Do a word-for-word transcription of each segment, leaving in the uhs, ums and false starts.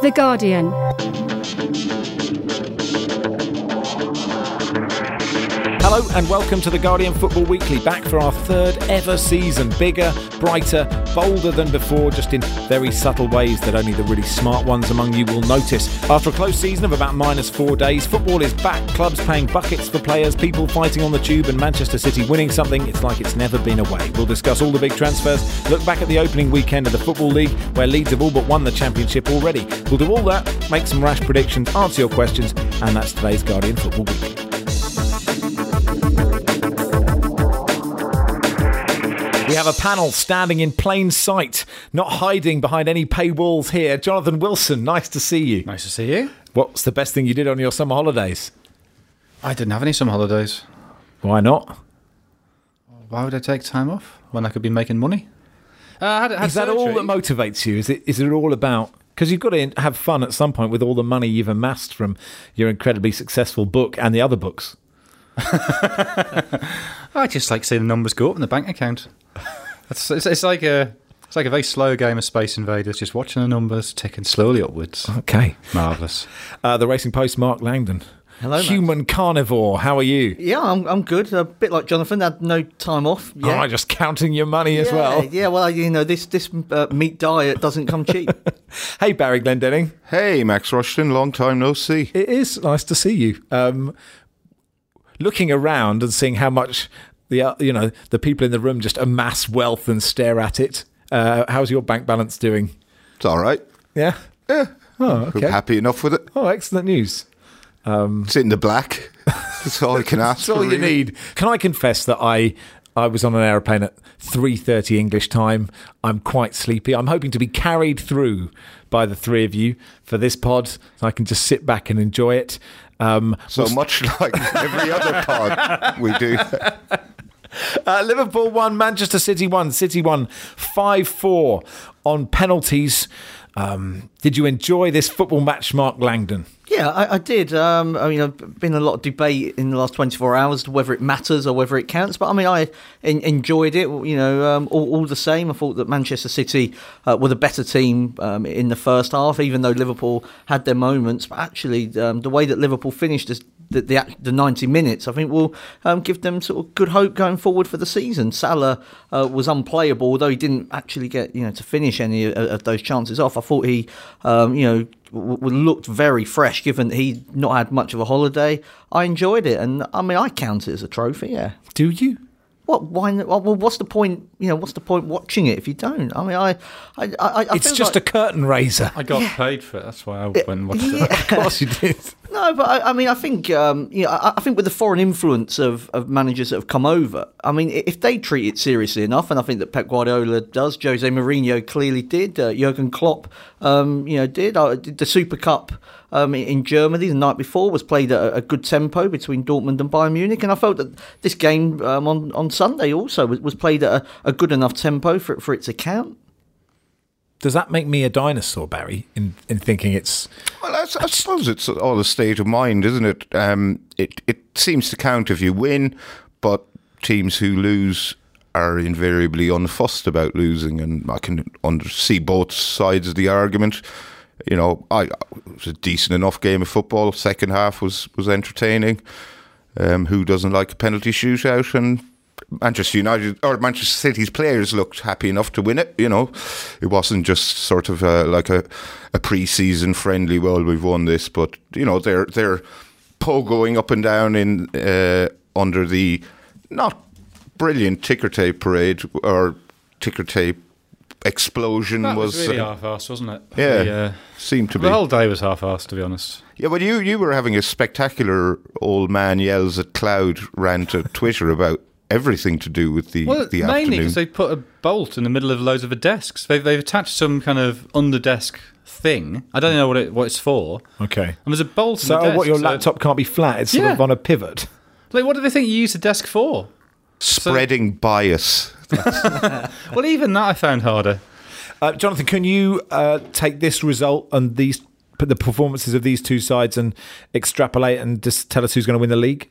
The Guardian. Hello and welcome to The Guardian Football Weekly, back for our third ever season. Bigger, brighter, bolder than before, just in very subtle ways that only the really smart ones among you will notice. After a close season of about minus four days, football is back, clubs paying buckets for players, people fighting on the tube, and Manchester City winning something. It's like it's never been away. We'll discuss all the big transfers, look back at the opening weekend of the Football League, where Leeds have all but won the Championship already. We'll do all that, make some rash predictions, answer your questions, and that's today's Guardian Football Weekly. We have a panel standing in plain sight, not hiding behind any paywalls here. Jonathan Wilson, nice to see you. Nice to see you. What's the best thing you did on your summer holidays? I didn't have any summer holidays. Why not? Why would I take time off when I could be making money? Uh, I had, had is that surgery. all that motivates you? Is it? Is it all about... Because you've got to have fun at some point with all the money you've amassed from your incredibly successful book and the other books. I just like seeing the numbers go up in the bank account. It's, it's, it's like a it's like a very slow game of Space Invaders, just watching the numbers ticking slowly upwards. Okay. Marvellous. Uh, the Racing Post, Mark Langdon. Hello, Human Max. carnivore, how are you? Yeah, I'm I'm good. A bit like Jonathan, had no time off. Yeah, All right, just counting your money as yeah, well. Yeah, well, you know, this this uh, meat diet doesn't come cheap. Hey, Barry Glendenning. Hey, Max Rushton, long time no see. It is nice to see you. Um, looking around and seeing how much the uh, you know the people in the room just amass wealth and stare at it. Uh, how's your bank balance doing? It's all right. Yeah. Yeah. Oh, I'm okay. happy enough with it. Oh, excellent news. Um, It's in the black. That's all I can ask That's all for, you really. need. Can I confess that I I was on an aeroplane at three thirty English time. I'm quite sleepy. I'm hoping to be carried through by the three of you for this pod, so I can just sit back and enjoy it. Um, So we'll much like every other pod we do. Uh, Liverpool won, Manchester City won. City won five four on penalties. Um, did you enjoy this football match, Mark Langdon? Yeah, I, I did. Um, I mean, I've been a lot of debate in the last twenty-four hours whether it matters or whether it counts. But I mean, I en- enjoyed it. You know, um, all, all the same. I thought that Manchester City uh, were the better team um, in the first half, even though Liverpool had their moments. But actually, um, the way that Liverpool finished is the, the the ninety minutes, I think, will um, give them sort of good hope going forward for the season. Salah uh, was unplayable, although he didn't actually get you know to finish any of, of those chances off. I thought he, um, you know. W- looked very fresh, given that he'd not had much of a holiday. I enjoyed it, and I mean, I count it as a trophy. Yeah. Do you? What? Why? Well, what's the point? You know, what's the point watching it if you don't? I mean, I, I, I, I It's feel just like, a curtain raiser. I got paid for it. That's why I went and watched it. Of course you did. No, but I, I mean, I think um, you know, I, I think with the foreign influence of, of managers that have come over, I mean, if they treat it seriously enough, and I think that Pep Guardiola does, Jose Mourinho clearly did, uh, Jurgen Klopp, um, you know, did. Uh, the Super Cup um, in Germany the night before was played at a, a good tempo between Dortmund and Bayern Munich, and I felt that this game um, on on Sunday also was, was played at a, a good enough tempo for for it to count. Does that make me a dinosaur, Barry, in, in thinking it's... Well, I, I suppose it's all a state of mind, isn't it? Um, it? It seems to count if you win, but teams who lose are invariably unfussed about losing, and I can under, see both sides of the argument. You know, I, it was a decent enough game of football. Second half was, was entertaining. Um, who doesn't like a penalty shootout? And Manchester United or Manchester City's players looked happy enough to win it. You know, it wasn't just sort of a, like a, a pre-season friendly. Well, we've won this, but you know they're they're pogoing up and down in uh, under the not brilliant ticker tape parade or ticker tape explosion. That was, was really uh, half-assed, wasn't it? Yeah, the, uh, seemed to be. The whole day was half-assed, to be honest. Yeah, but you you were having a spectacular old man yells at cloud rant at Twitter about everything to do with the, Well, the mainly afternoon. because they put a bolt in the middle of loads of the desks. They've, they've attached some kind of under-desk thing. I don't know what it what it's for. Okay. And there's a bolt So in the desk. what, your so- laptop can't be flat? It's sort Yeah. of on a pivot. Like, what do they think you use the desk for? Spreading bias. Well, even that I found harder. Uh, Jonathan, can you uh, take this result and these the performances of these two sides and extrapolate and just tell us who's going to win the league?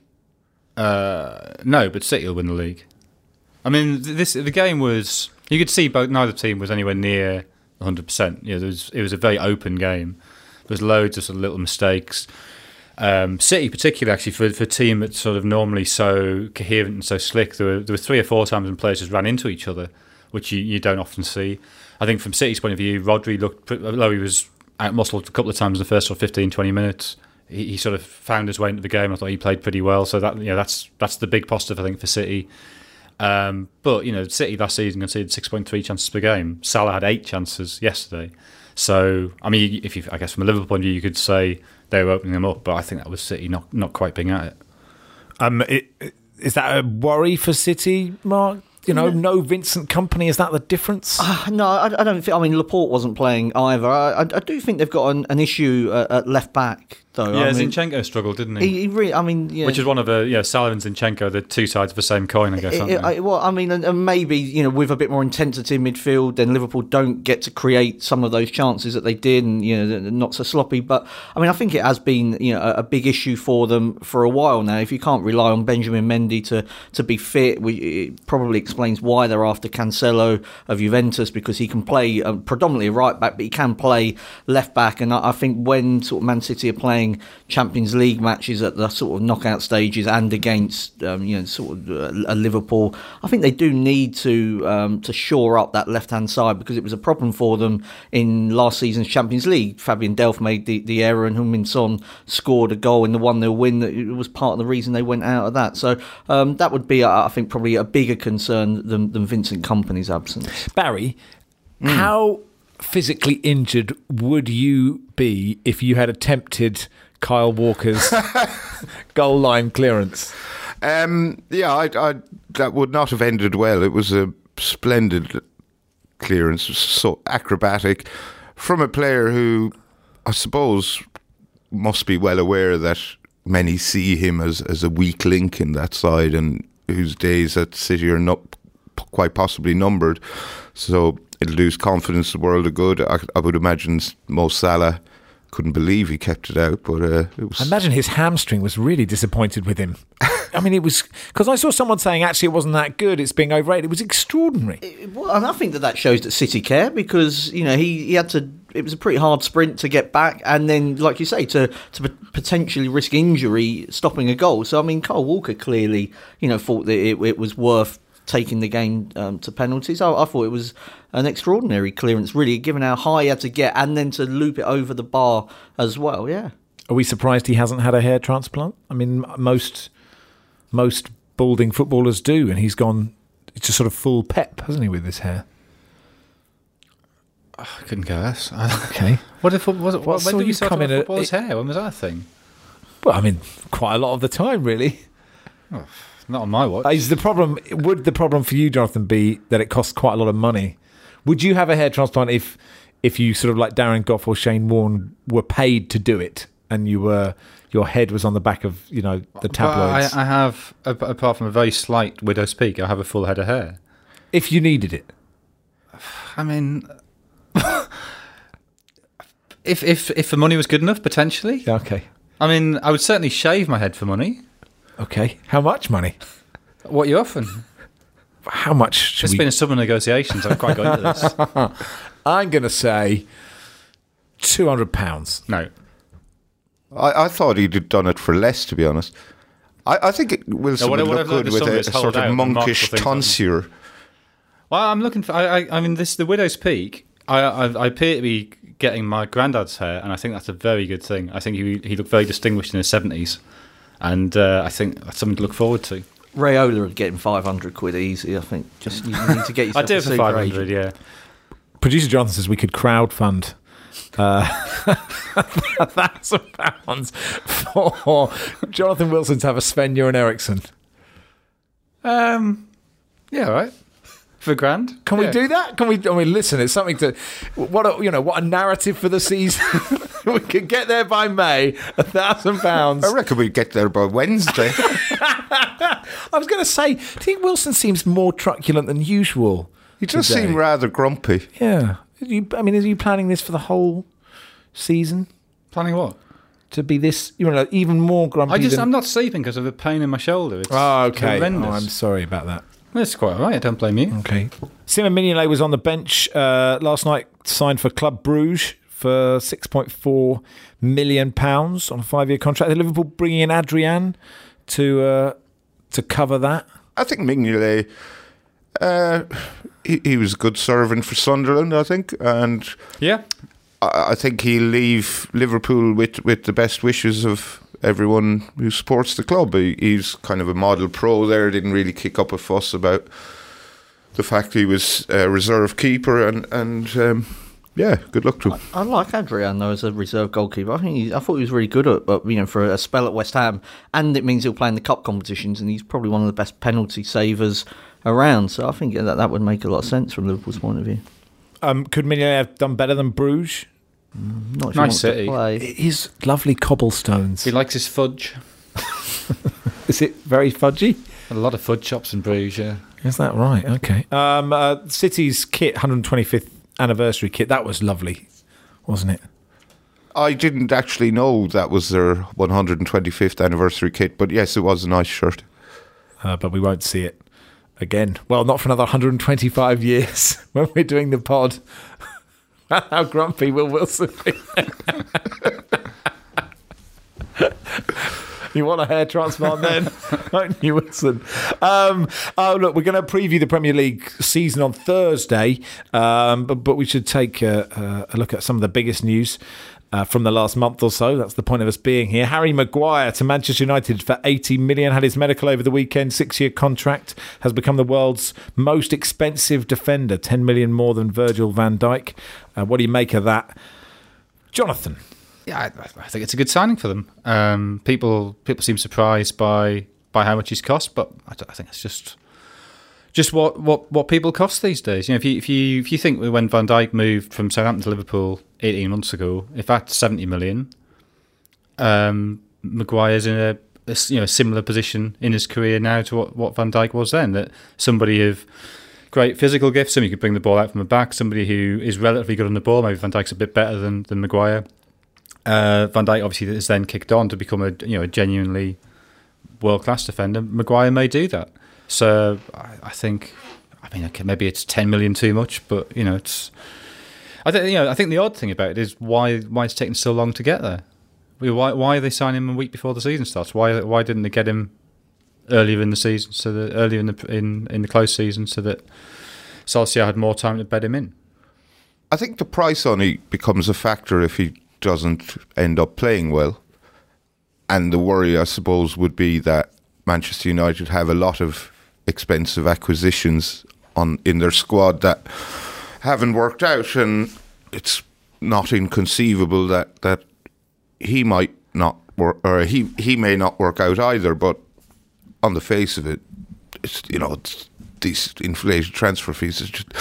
Uh, no, but City will win the league. I mean, this the game was. You could see both. Neither team was anywhere near one hundred percent. You know, there was, it was a very open game. There's loads of, sort of little mistakes. Um, City, particularly, actually, for, for a team that's sort of normally so coherent and so slick, there were, there were three or four times when players just ran into each other, which you, you don't often see. I think from City's point of view, Rodri looked, although he was out-muscled a couple of times in the first sort of fifteen, twenty minutes, he, he sort of found his way into the game. I thought he played pretty well. So that you know, that's that's the big positive, I think, for City. Um, but, you know, City last season conceded six point three chances per game. Salah had eight chances yesterday. So, I mean, if you, I guess from a Liverpool point of view, you could say they were opening them up, but I think that was City not, not quite being at it. Um, it, is that a worry for City, Mark? You know, no Vincent Kompany, is that the difference? Uh, no, I, I don't think. I mean, Laporte wasn't playing either. I, I, I do think they've got an, an issue uh, at left back, though. Yeah, I mean, Zinchenko struggled, didn't he? He, he really, I mean, yeah. Which is one of the, yeah, Salah and Zinchenko, the two sides of the same coin, I guess, aren't It, they? I, well, I mean, and, and maybe, you know, with a bit more intensity in midfield, then Liverpool don't get to create some of those chances that they did, and, you know, not so sloppy. But, I mean, I think it has been, you know, a, a big issue for them for a while now. If you can't rely on Benjamin Mendy to, to be fit, we, it probably explains why they're after Cancelo of Juventus, because he can play um, predominantly a right back, but he can play left back. And I, I think when sort of Man City are playing Champions League matches at the sort of knockout stages and against um, you know sort of uh, a Liverpool, I think they do need to um, to shore up that left hand side, because it was a problem for them in last season's Champions League. Fabian Delph made the, the error and Heung-min Son scored a goal in the one nil win. That it was part of the reason they went out of that. So um, that would be, I think, probably a bigger concern than, than Vincent Kompany's absence. Barry, mm. how physically injured would you be if you had attempted Kyle Walker's goal line clearance? Um, yeah, I, I, that would not have ended well. It was a splendid clearance, so acrobatic, from a player who I suppose must be well aware that many see him as, as a weak link in that side, and whose days at City are not quite possibly numbered. So it'll lose confidence the world of good. I, I would imagine Mo Salah couldn't believe he kept it out, but uh, it was. I imagine his hamstring was really disappointed with him. I mean, it was because I saw someone saying actually it wasn't that good. It's being overrated. It was extraordinary. It, well, and I think that that shows that City care, because you know he, he had to. It was a pretty hard sprint to get back, and then, like you say, to to potentially risk injury, stopping a goal. So I mean, Kyle Walker clearly, you know, thought that it, it was worth taking the game um, to penalties. I, I thought it was an extraordinary clearance, really, given how high he had to get, and then to loop it over the bar as well. Yeah. Are we surprised he hasn't had a hair transplant? I mean, most most balding footballers do, and he's gone just sort of full pep, hasn't he, with his hair? I couldn't guess. Okay. What if was it? Well, when so did you you start come talking in about a- footballers' hair? When was that a thing? Well, I mean, quite a lot of the time, really. Oh, not on my watch. Is the problem? Would the problem for you, Jonathan, be that it costs quite a lot of money? Would you have a hair transplant if, if you sort of like Darren Goff or Shane Warne were paid to do it, and you were your head was on the back of you know the tabloids? But I, I have, apart from a very slight widow's peak, I have a full head of hair. If you needed it, I mean, if if if the money was good enough, potentially. yeah, okay, I mean, I would certainly shave my head for money. okay. How much money? What are you offering? How much? Should It's we... been a summer negotiations. I've quite got into this. I'm going to say two hundred pounds. No. I, I thought he'd have done it for less, to be honest. I, I think it, Wilson No, what- would what look I've learned good this with summer a, is a hold sort out of and mark monkish the things on. tonsure. Well, I'm looking for. I, I, I mean, this the widow's peak. I, I, I appear to be getting my granddad's hair, and I think that's a very good thing. I think he he looked very distinguished in his seventies, and uh, I think that's something to look forward to. Rayola would get him five hundred quid easy, I think. Just you need to get yourself I do a it for super five agent. hundred. Yeah. Producer Jonathan says we could crowdfund uh, a thousand pounds for Jonathan Wilson to have a Sven-Göran Eriksson. Um. Yeah. All right. For a grand. Can Yeah. we do that? Can we? I mean, listen, it's something to what a, you know. What a narrative for the season. We could get there by May. A thousand pounds. I reckon we'd get there by Wednesday. I was going to say, do you think Wilson seems more truculent than usual? He does today? seem rather grumpy. Yeah. Are you, I mean, are you planning this for the whole season Planning what? to be this? You know, even more grumpy. I just than... I'm not sleeping because of a pain in my shoulder. It's Oh, okay. horrendous. Oh, I'm sorry about that. That's quite all right. I don't blame you. Okay. Simon Mignolet was on the bench uh, last night, signed for Club Bruges for six point four million pounds on a five-year contract. Are Liverpool bringing in Adrian to uh, to cover that? I think Mignolet, uh, he, he was a good servant for Sunderland, I think, and Yeah. I, I think he'll leave Liverpool with, with the best wishes of everyone who supports the club. He, he's kind of a model pro there, didn't really kick up a fuss about the fact he was a reserve keeper, and, and um, yeah, good luck to him. I, I like Adrian though as a reserve goalkeeper. I think he, I thought he was really good at, but you know, for a spell at West Ham, and it means he'll play in the cup competitions, and he's probably one of the best penalty savers around. So I think that that would make a lot of sense from Liverpool's point of view. Um, could Mignolet have done better than Bruges? Not if Nice he wants city. to play. His lovely cobblestones. He likes his fudge. Is it very fudgy? A lot of fudge shops in Bruges, yeah. Is that right? Okay. Um, uh, City's kit, one hundred twenty-fifth anniversary kit, that was lovely, wasn't it? I didn't actually know that was their one hundred twenty-fifth anniversary kit, but yes, it was a nice shirt. Uh, but we won't see it again. Well, not for another one hundred twenty-five years when we're doing the pod. How grumpy will Wilson be? You want a hair transplant then, don't you, Wilson? Um, oh, look, we're going to preview the Premier League season on Thursday, um, but, but we should take a, a look at some of the biggest news uh, from the last month or so. That's the point of us being here. Harry Maguire to Manchester United for eighty million pounds, had his medical over the weekend, six-year contract, has become the world's most expensive defender, ten million pounds more than Virgil van Dijk. Uh, what do you make of that? Jonathan? Yeah, I, I think it's a good signing for them. Um, people people seem surprised by, by how much he's cost, but I, I think it's just just what, what, what people cost these days. You know, if you if you if you think when Van Dijk moved from Southampton to Liverpool eighteen months ago, if that's seventy million, um, Maguire's in a, a you know similar position in his career now to what, what Van Dijk was then. That somebody of great physical gifts, somebody who could bring the ball out from the back, somebody who is relatively good on the ball. Maybe Van Dijk's a bit better than than Maguire. Uh, Van Dijk obviously has then kicked on to become a you know a genuinely world class defender. Maguire may do that, so I, I think I mean okay, maybe it's ten million too much, but you know it's I think you know I think the odd thing about it is why why it's taken so long to get there. Why why are they signing him a week before the season starts? Why why didn't they get him earlier in the season so that earlier in the in, in the close season so that Solskjaer had more time to bed him in? I think the price on it becomes a factor if he doesn't end up playing well, and the worry I suppose would be that Manchester United have a lot of expensive acquisitions on in their squad that haven't worked out, and it's not inconceivable that, that he might not work, or he he may not work out either. But on the face of it, it's you know it's, these inflated transfer fees is just.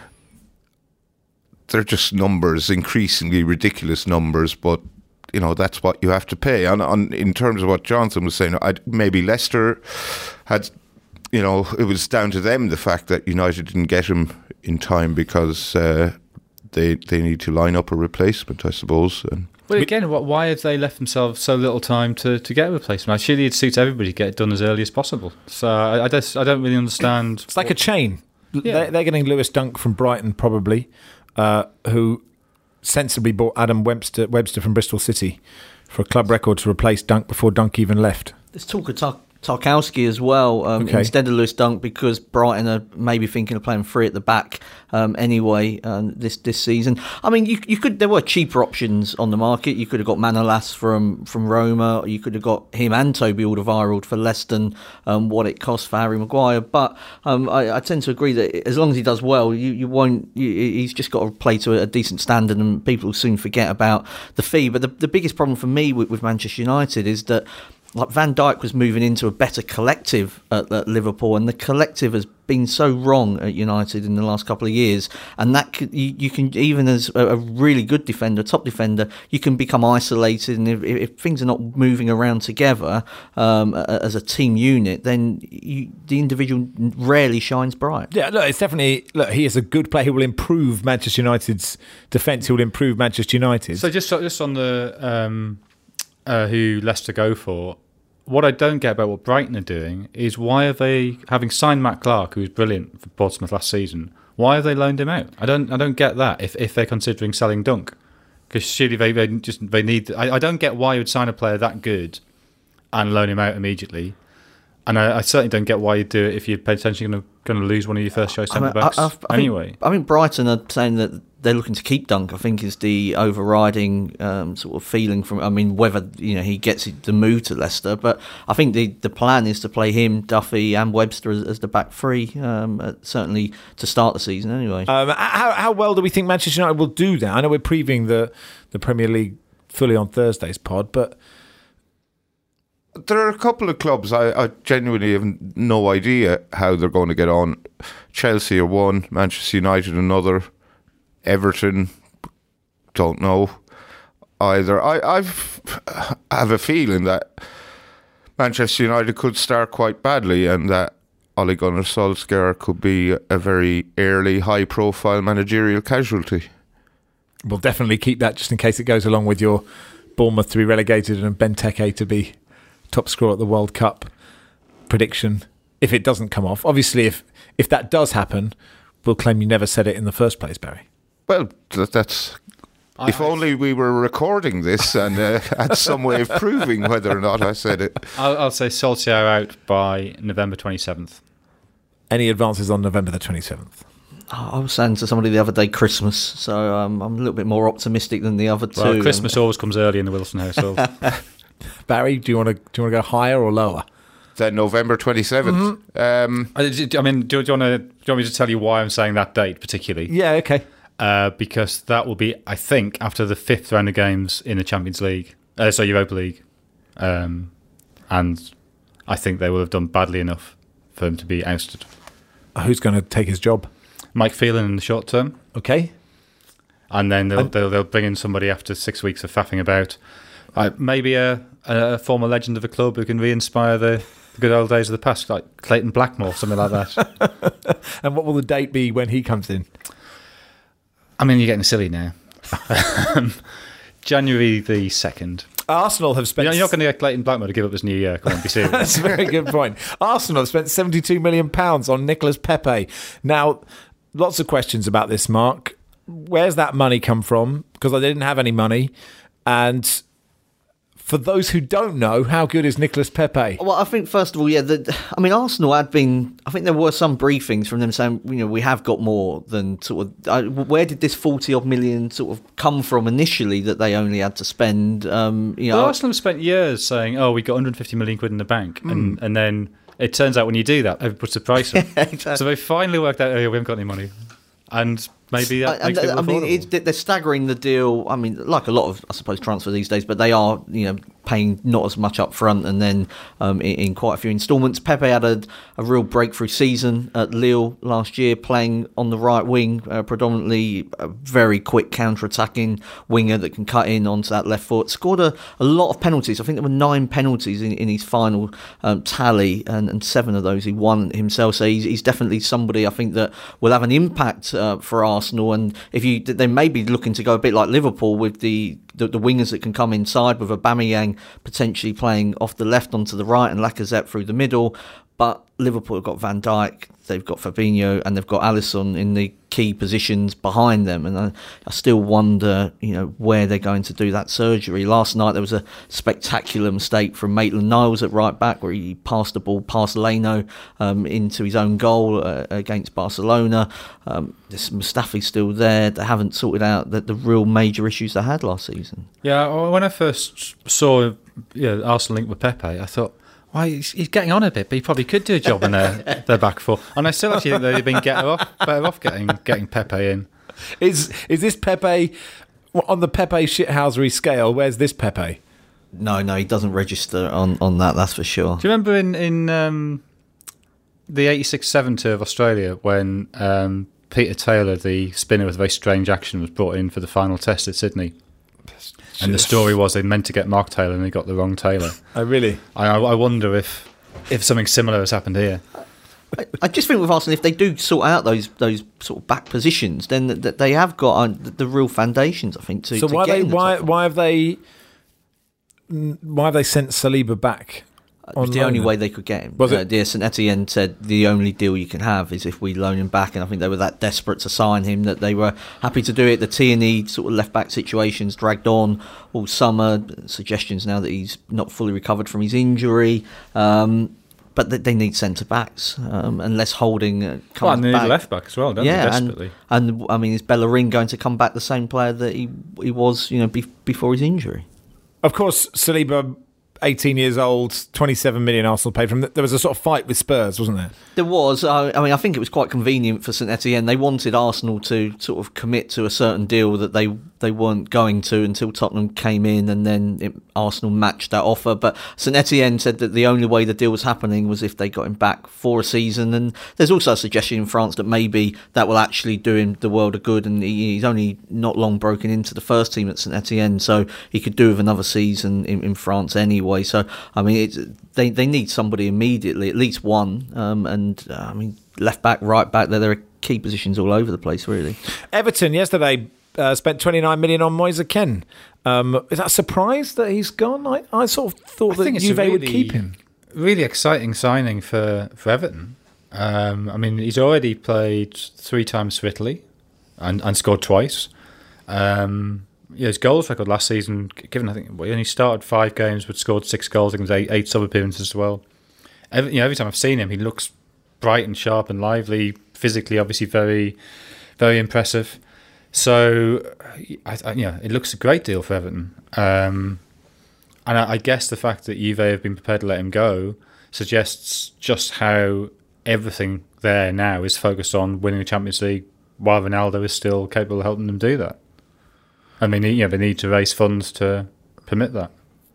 They're just numbers, increasingly ridiculous numbers, but you know that's what you have to pay. And on, in terms of what Jonathan was saying, I'd, maybe Leicester had, you know, it was down to them the fact that United didn't get him in time because uh, they they need to line up a replacement, I suppose. And Well, again, why have they left themselves so little time to, to get a replacement? Surely it suits everybody to get it done as early as possible. So I, I, just, I don't really understand. It's like a chain. Yeah. They're, they're getting Lewis Dunk from Brighton, probably, uh, who sensibly bought Adam Webster, Webster from Bristol City for a club record to replace Dunk before Dunk even left. There's talk of Tar- Tarkowski as well, um, Okay. instead of Lewis Dunk, because Brighton are maybe thinking of playing three at the back um, anyway um, this this season. I mean, you you could there were cheaper options on the market. You could have got Manolas from from Roma, or you could have got him and Toby Alderweireld for less than um, what it cost for Harry Maguire. But um, I, I tend to agree that as long as he does well, you, you won't. You, he's just got to play to a, a decent standard, and people will soon forget about the fee. But the the biggest problem for me with, with Manchester United is that, like, Van Dijk was moving into a better collective at, at Liverpool, and the collective has been so wrong at United in the last couple of years. And that could, you, you can, even as a, a really good defender, top defender, you can become isolated. And if, if things are not moving around together um, as a team unit, then you, the individual rarely shines bright. Yeah, look, it's definitely. Look, he is a good player. He will improve Manchester United's defence. He will improve Manchester United. So just just on the um, uh, who Leicester go for, what I don't get about what Brighton are doing is why are they, having signed Matt Clark, who was brilliant for Portsmouth last season, why have they loaned him out? I don't I don't get that if if they're considering selling Dunk. Because surely they, they just they need. I, I don't get why you would sign a player that good and loan him out immediately. And I, I certainly don't get why you'd do it if you're potentially going to going to lose one of your first choice centre backs I, I, I anyway. Think, I think Brighton are saying that they're looking to keep Dunk. I think is the overriding um, sort of feeling from. I mean, whether you know he gets the move to Leicester, but I think the the plan is to play him, Duffy, and Webster as, as the back three. Um, uh, certainly to start the season anyway. Um, how how well do we think Manchester United will do that? I know we're previewing the the Premier League fully on Thursday's pod, but. There are a couple of clubs I, I genuinely have no idea how they're going to get on. Chelsea are one, Manchester United another, Everton don't know either. I I've, I have a feeling that Manchester United could start quite badly and that Ole Gunnar Solskjaer could be a very early, high-profile managerial casualty. We'll definitely keep that just in case it goes along with your Bournemouth to be relegated and Benteke to be top scorer at the World Cup prediction, if it doesn't come off. Obviously, if if that does happen, we'll claim you never said it in the first place, Barry. Well, that, that's... I, if only we were recording this and uh, had some way of proving whether or not I said it. I'll, I'll say Solskjaer out by November twenty-seventh. Any advances on November the twenty-seventh? I was saying to somebody the other day Christmas, so um, I'm a little bit more optimistic than the other two. Well, Christmas always comes early in the Wilson household. Barry, do you want to do you want to go higher or lower? Then November twenty-seventh. Mm-hmm. Um, I mean, do, do, you want to, do you want me to tell you why I'm saying that date particularly? Yeah, okay. Uh, because that will be, I think, after the fifth round of games in the Champions League, uh, so Europa League, um, and I think they will have done badly enough for him to be ousted. Who's going to take his job? Mike Phelan in the short term. Okay. And then they'll, they'll, they'll bring in somebody after six weeks of faffing about. Uh, maybe a, a former legend of a club who can re-inspire the, the good old days of the past, like Clayton Blackmore, something like that. And what will the date be when he comes in? I mean, you're getting silly now. January the second. Arsenal have spent... You're not going to get Clayton Blackmore to give up his new year. Come on, be serious. That's a very good point. Arsenal have spent seventy-two million pounds on Nicolas Pepe. Now, lots of questions about this, Mark. Where's that money come from? Because I didn't have any money. And... for those who don't know, how good is Nicolas Pepe? Well, I think first of all, yeah, the, I mean, Arsenal had been. I think there were some briefings from them saying, you know, we have got more than sort of. Uh, where did this forty odd million sort of come from initially that they only had to spend? Um, you know, well, Arsenal have spent years saying, "Oh, we got one hundred fifty million quid in the bank," mm. and and then it turns out when you do that, everybody puts the price up. Yeah, exactly. So they finally worked out, "Oh, yeah, we haven't got any money." And maybe that makes it I mean, it's, they're staggering the deal. I mean, like a lot of, I suppose, transfer these days, but they are, you know, paying not as much up front and then um, in, in quite a few instalments. Pepe had a, a real breakthrough season at Lille last year, playing on the right wing, uh, predominantly a very quick counter-attacking winger that can cut in onto that left foot. Scored a, a lot of penalties. I think there were nine penalties in, in his final um, tally, and, and seven of those he won himself. So he's, he's definitely somebody I think that will have an impact uh, for Arsenal. And if you, they may be looking to go a bit like Liverpool with the The, the wingers that can come inside, with Aubameyang potentially playing off the left onto the right and Lacazette through the middle. But Liverpool have got Van Dijk, they've got Fabinho, and they've got Alisson in the key positions behind them. And I, I still wonder, you know, where they're going to do that surgery. Last night there was a spectacular mistake from Maitland-Niles at right back, where he passed the ball past Leno um, into his own goal uh, against Barcelona. Um, this Mustafi's still there. They haven't sorted out the, the real major issues they had last season. Yeah, when I first saw yeah, Arsenal linked with Pepe, I thought, well, he's, he's getting on a bit, but he probably could do a job in their, their back four. And I still actually think they'd have been better off, better off getting getting Pepe in. Is is this Pepe on the Pepe shithousery scale? Where's this Pepe? No, no, he doesn't register on, on that. That's for sure. Do you remember in in um, the eighty-six seven tour of Australia when um, Peter Taylor, the spinner with a very strange action, was brought in for the final test at Sydney? And the story was they meant to get Mark Taylor and they got the wrong Taylor. Oh, really? I, I wonder if if something similar has happened here. I, I just think with Arsenal, if they do sort out those those sort of back positions, then that they have got uh, the, the real foundations. I think to. So to why get they in the why top why have they why have they sent Saliba back? It was the only way they could get him. Was uh, it? The Saint Etienne said the only deal you can have is if we loan him back, and I think they were that desperate to sign him that they were happy to do it. The Tierney sort of left back situations dragged on all summer. Suggestions now that he's not fully recovered from his injury. Um, But they, they need centre backs, um, unless Holding uh, comes well, and they back. need left back as well, don't yeah, they? Desperately. And, and I mean, is Bellerin going to come back the same player that he he was, you know, be, before his injury? Of course, Saliba, eighteen years old, twenty-seven million Arsenal paid for him. There was a sort of fight with Spurs, wasn't there? There was. I, I mean, I think it was quite convenient for Saint Etienne. They wanted Arsenal to sort of commit to a certain deal that they they weren't going to until Tottenham came in, and then it, Arsenal matched that offer. But Saint Etienne said that the only way the deal was happening was if they got him back for a season. And there's also a suggestion in France that maybe that will actually do him the world of good. And he, he's only not long broken into the first team at Saint Etienne, so he could do with another season in, in France anyway. So I mean, it's, they they need somebody immediately, at least one. Um, and uh, I mean, left back, right back, there there are key positions all over the place, really. Everton yesterday uh, spent twenty-nine million on Moise Kean. Um, is that a surprise that he's gone? I, I sort of thought I that think it's Juve a really, would keep him. Really exciting signing for, for Everton. Um, I mean, he's already played three times for Italy and, and scored twice. Um, yeah, his goals record last season, given I think well, he only started five games but scored six goals, I think it was eight, eight sub appearances as well. Every, you know, every time I've seen him, he looks bright and sharp and lively, physically obviously very, very impressive. So, I, I, yeah, it looks a great deal for Everton. Um, and I, I guess the fact that Juve have been prepared to let him go suggests just how everything there now is focused on winning the Champions League, while Ronaldo is still capable of helping them do that. I mean, you know, they need to raise funds to permit that.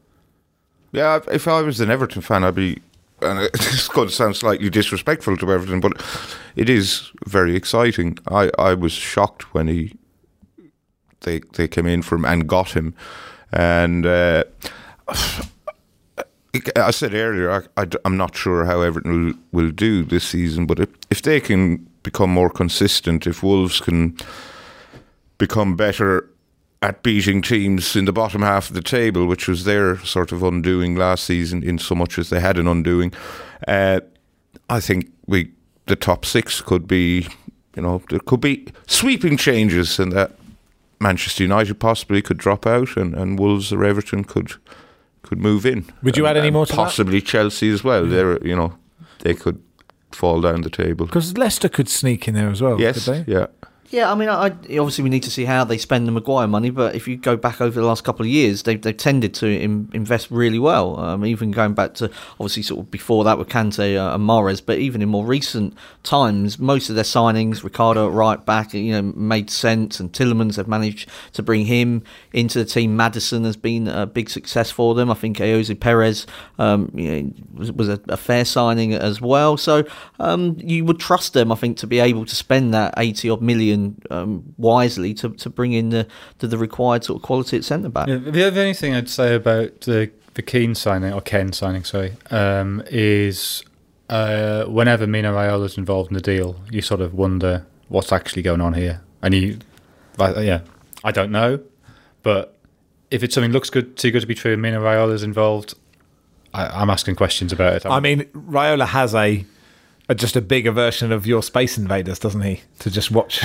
Yeah, if I was an Everton fan, I'd be, and it's going to sound slightly disrespectful to Everton, but it is very exciting. I, I was shocked when he they they came in from and got him, and uh, I said earlier I, I, I'm not sure how Everton will, will do this season, but if, if they can become more consistent, if Wolves can become better at beating teams in the bottom half of the table, which was their sort of undoing last season, in so much as they had an undoing, uh, I think we the top six could be, you know, there could be sweeping changes, and that Manchester United possibly could drop out, and, and Wolves or Everton could could move in. Would you and, add any more to possibly that? Chelsea as well. Yeah. They're, you know, they could fall down the table because Leicester could sneak in there as well. Yes, could they? yeah. Yeah, I mean, I, obviously we need to see how they spend the Maguire money, but if you go back over the last couple of years, they've, they've tended to in, invest really well. Um, even going back to, obviously, sort of before that with Kante uh, and Mahrez, but even in more recent times, most of their signings, Ricardo at right back, you know, made sense, and Tielemans have managed to bring him into the team. Maddison has been a big success for them. I think Ayoze Perez um, you know, was, was a, a fair signing as well. So um, you would trust them, I think, to be able to spend that eighty odd million Um, wisely to, to bring in the, the the required sort of quality at centre back. Yeah, the only thing I'd say about the the Keane signing or Ken signing, sorry, um, is uh, whenever Mino Raiola's involved in the deal, you sort of wonder what's actually going on here, and you, uh, yeah, I don't know, but if it's something looks good too good to be true, and Mino Raiola's involved, I, I'm asking questions about it. I'm, I mean, Raiola has a. Uh, just a bigger version of your Space Invaders, doesn't he? To just watch.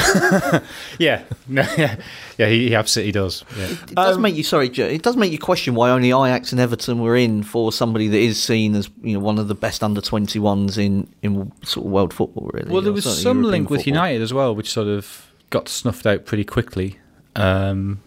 yeah, no, yeah, yeah. He, he absolutely does. Yeah. It, it does Um, make you sorry, Joe. It does make you question why only Ajax and Everton were in for somebody that is seen as, you know, one of the best under twenty-ones in in sort of world football. Really. Well, there Or was certainly some European link with football. United as well, which sort of got snuffed out pretty quickly. Um,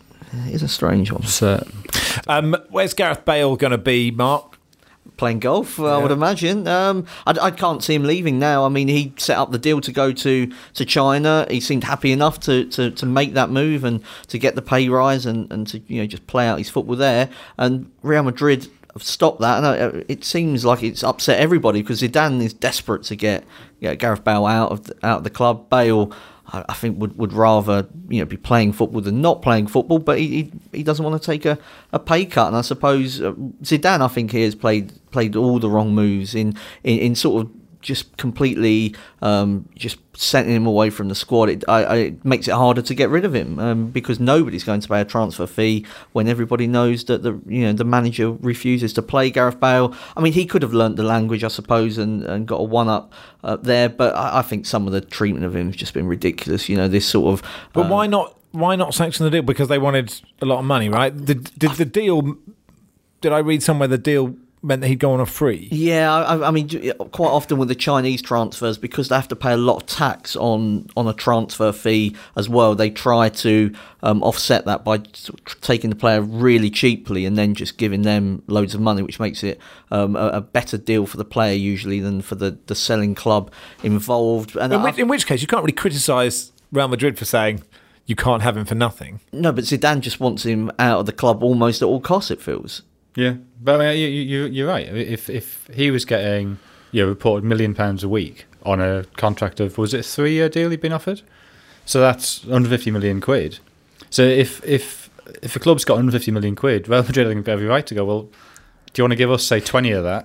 It is a strange one. so, Um, where's Gareth Bale going to be, Mark? Playing golf, I Yeah. would imagine. Um, I, I can't see him leaving now. I mean, he set up the deal to go to, to China. He seemed happy enough to, to, to make that move and to get the pay rise and, and to, you know, just play out his football there. And Real Madrid have stopped that. And uh, it seems like it's upset everybody because Zidane is desperate to get, you know, Gareth Bale out of the, out of the club. Bale, I, I think, would, would rather, you know, be playing football than not playing football. But he he, he doesn't want to take a, a pay cut. And I suppose uh, Zidane, I think, he has played played all the wrong moves in, in, in sort of just completely um, just sending him away from the squad, it, I, I, it makes it harder to get rid of him um, because nobody's going to pay a transfer fee when everybody knows that the you know the manager refuses to play Gareth Bale. I mean, he could have learnt the language, I suppose, and, and got a one up uh, there, but I, I think some of the treatment of him has just been ridiculous. You know, this sort of. But um, why not? Why not sanction the deal? Because they wanted a lot of money, right? Did, did the deal? Did I read somewhere the deal meant that he'd go on a free? Yeah, I, I mean, quite often with the Chinese transfers, because they have to pay a lot of tax on, on a transfer fee as well, they try to um, offset that by taking the player really cheaply and then just giving them loads of money, which makes it um, a, a better deal for the player usually than for the, the selling club involved. And in which, in which case, you can't really criticise Real Madrid for saying you can't have him for nothing. No, but Zidane just wants him out of the club almost at all costs, it feels. Yeah, but I mean, you, you, you're right. If if he was getting, you know, reported million pounds a week on a contract of, was it a three-year deal he'd been offered? So that's one hundred fifty million quid. So if if if a club's got one hundred fifty million quid, Real Madrid have every right to go, well, do you want to give us, say, twenty of that?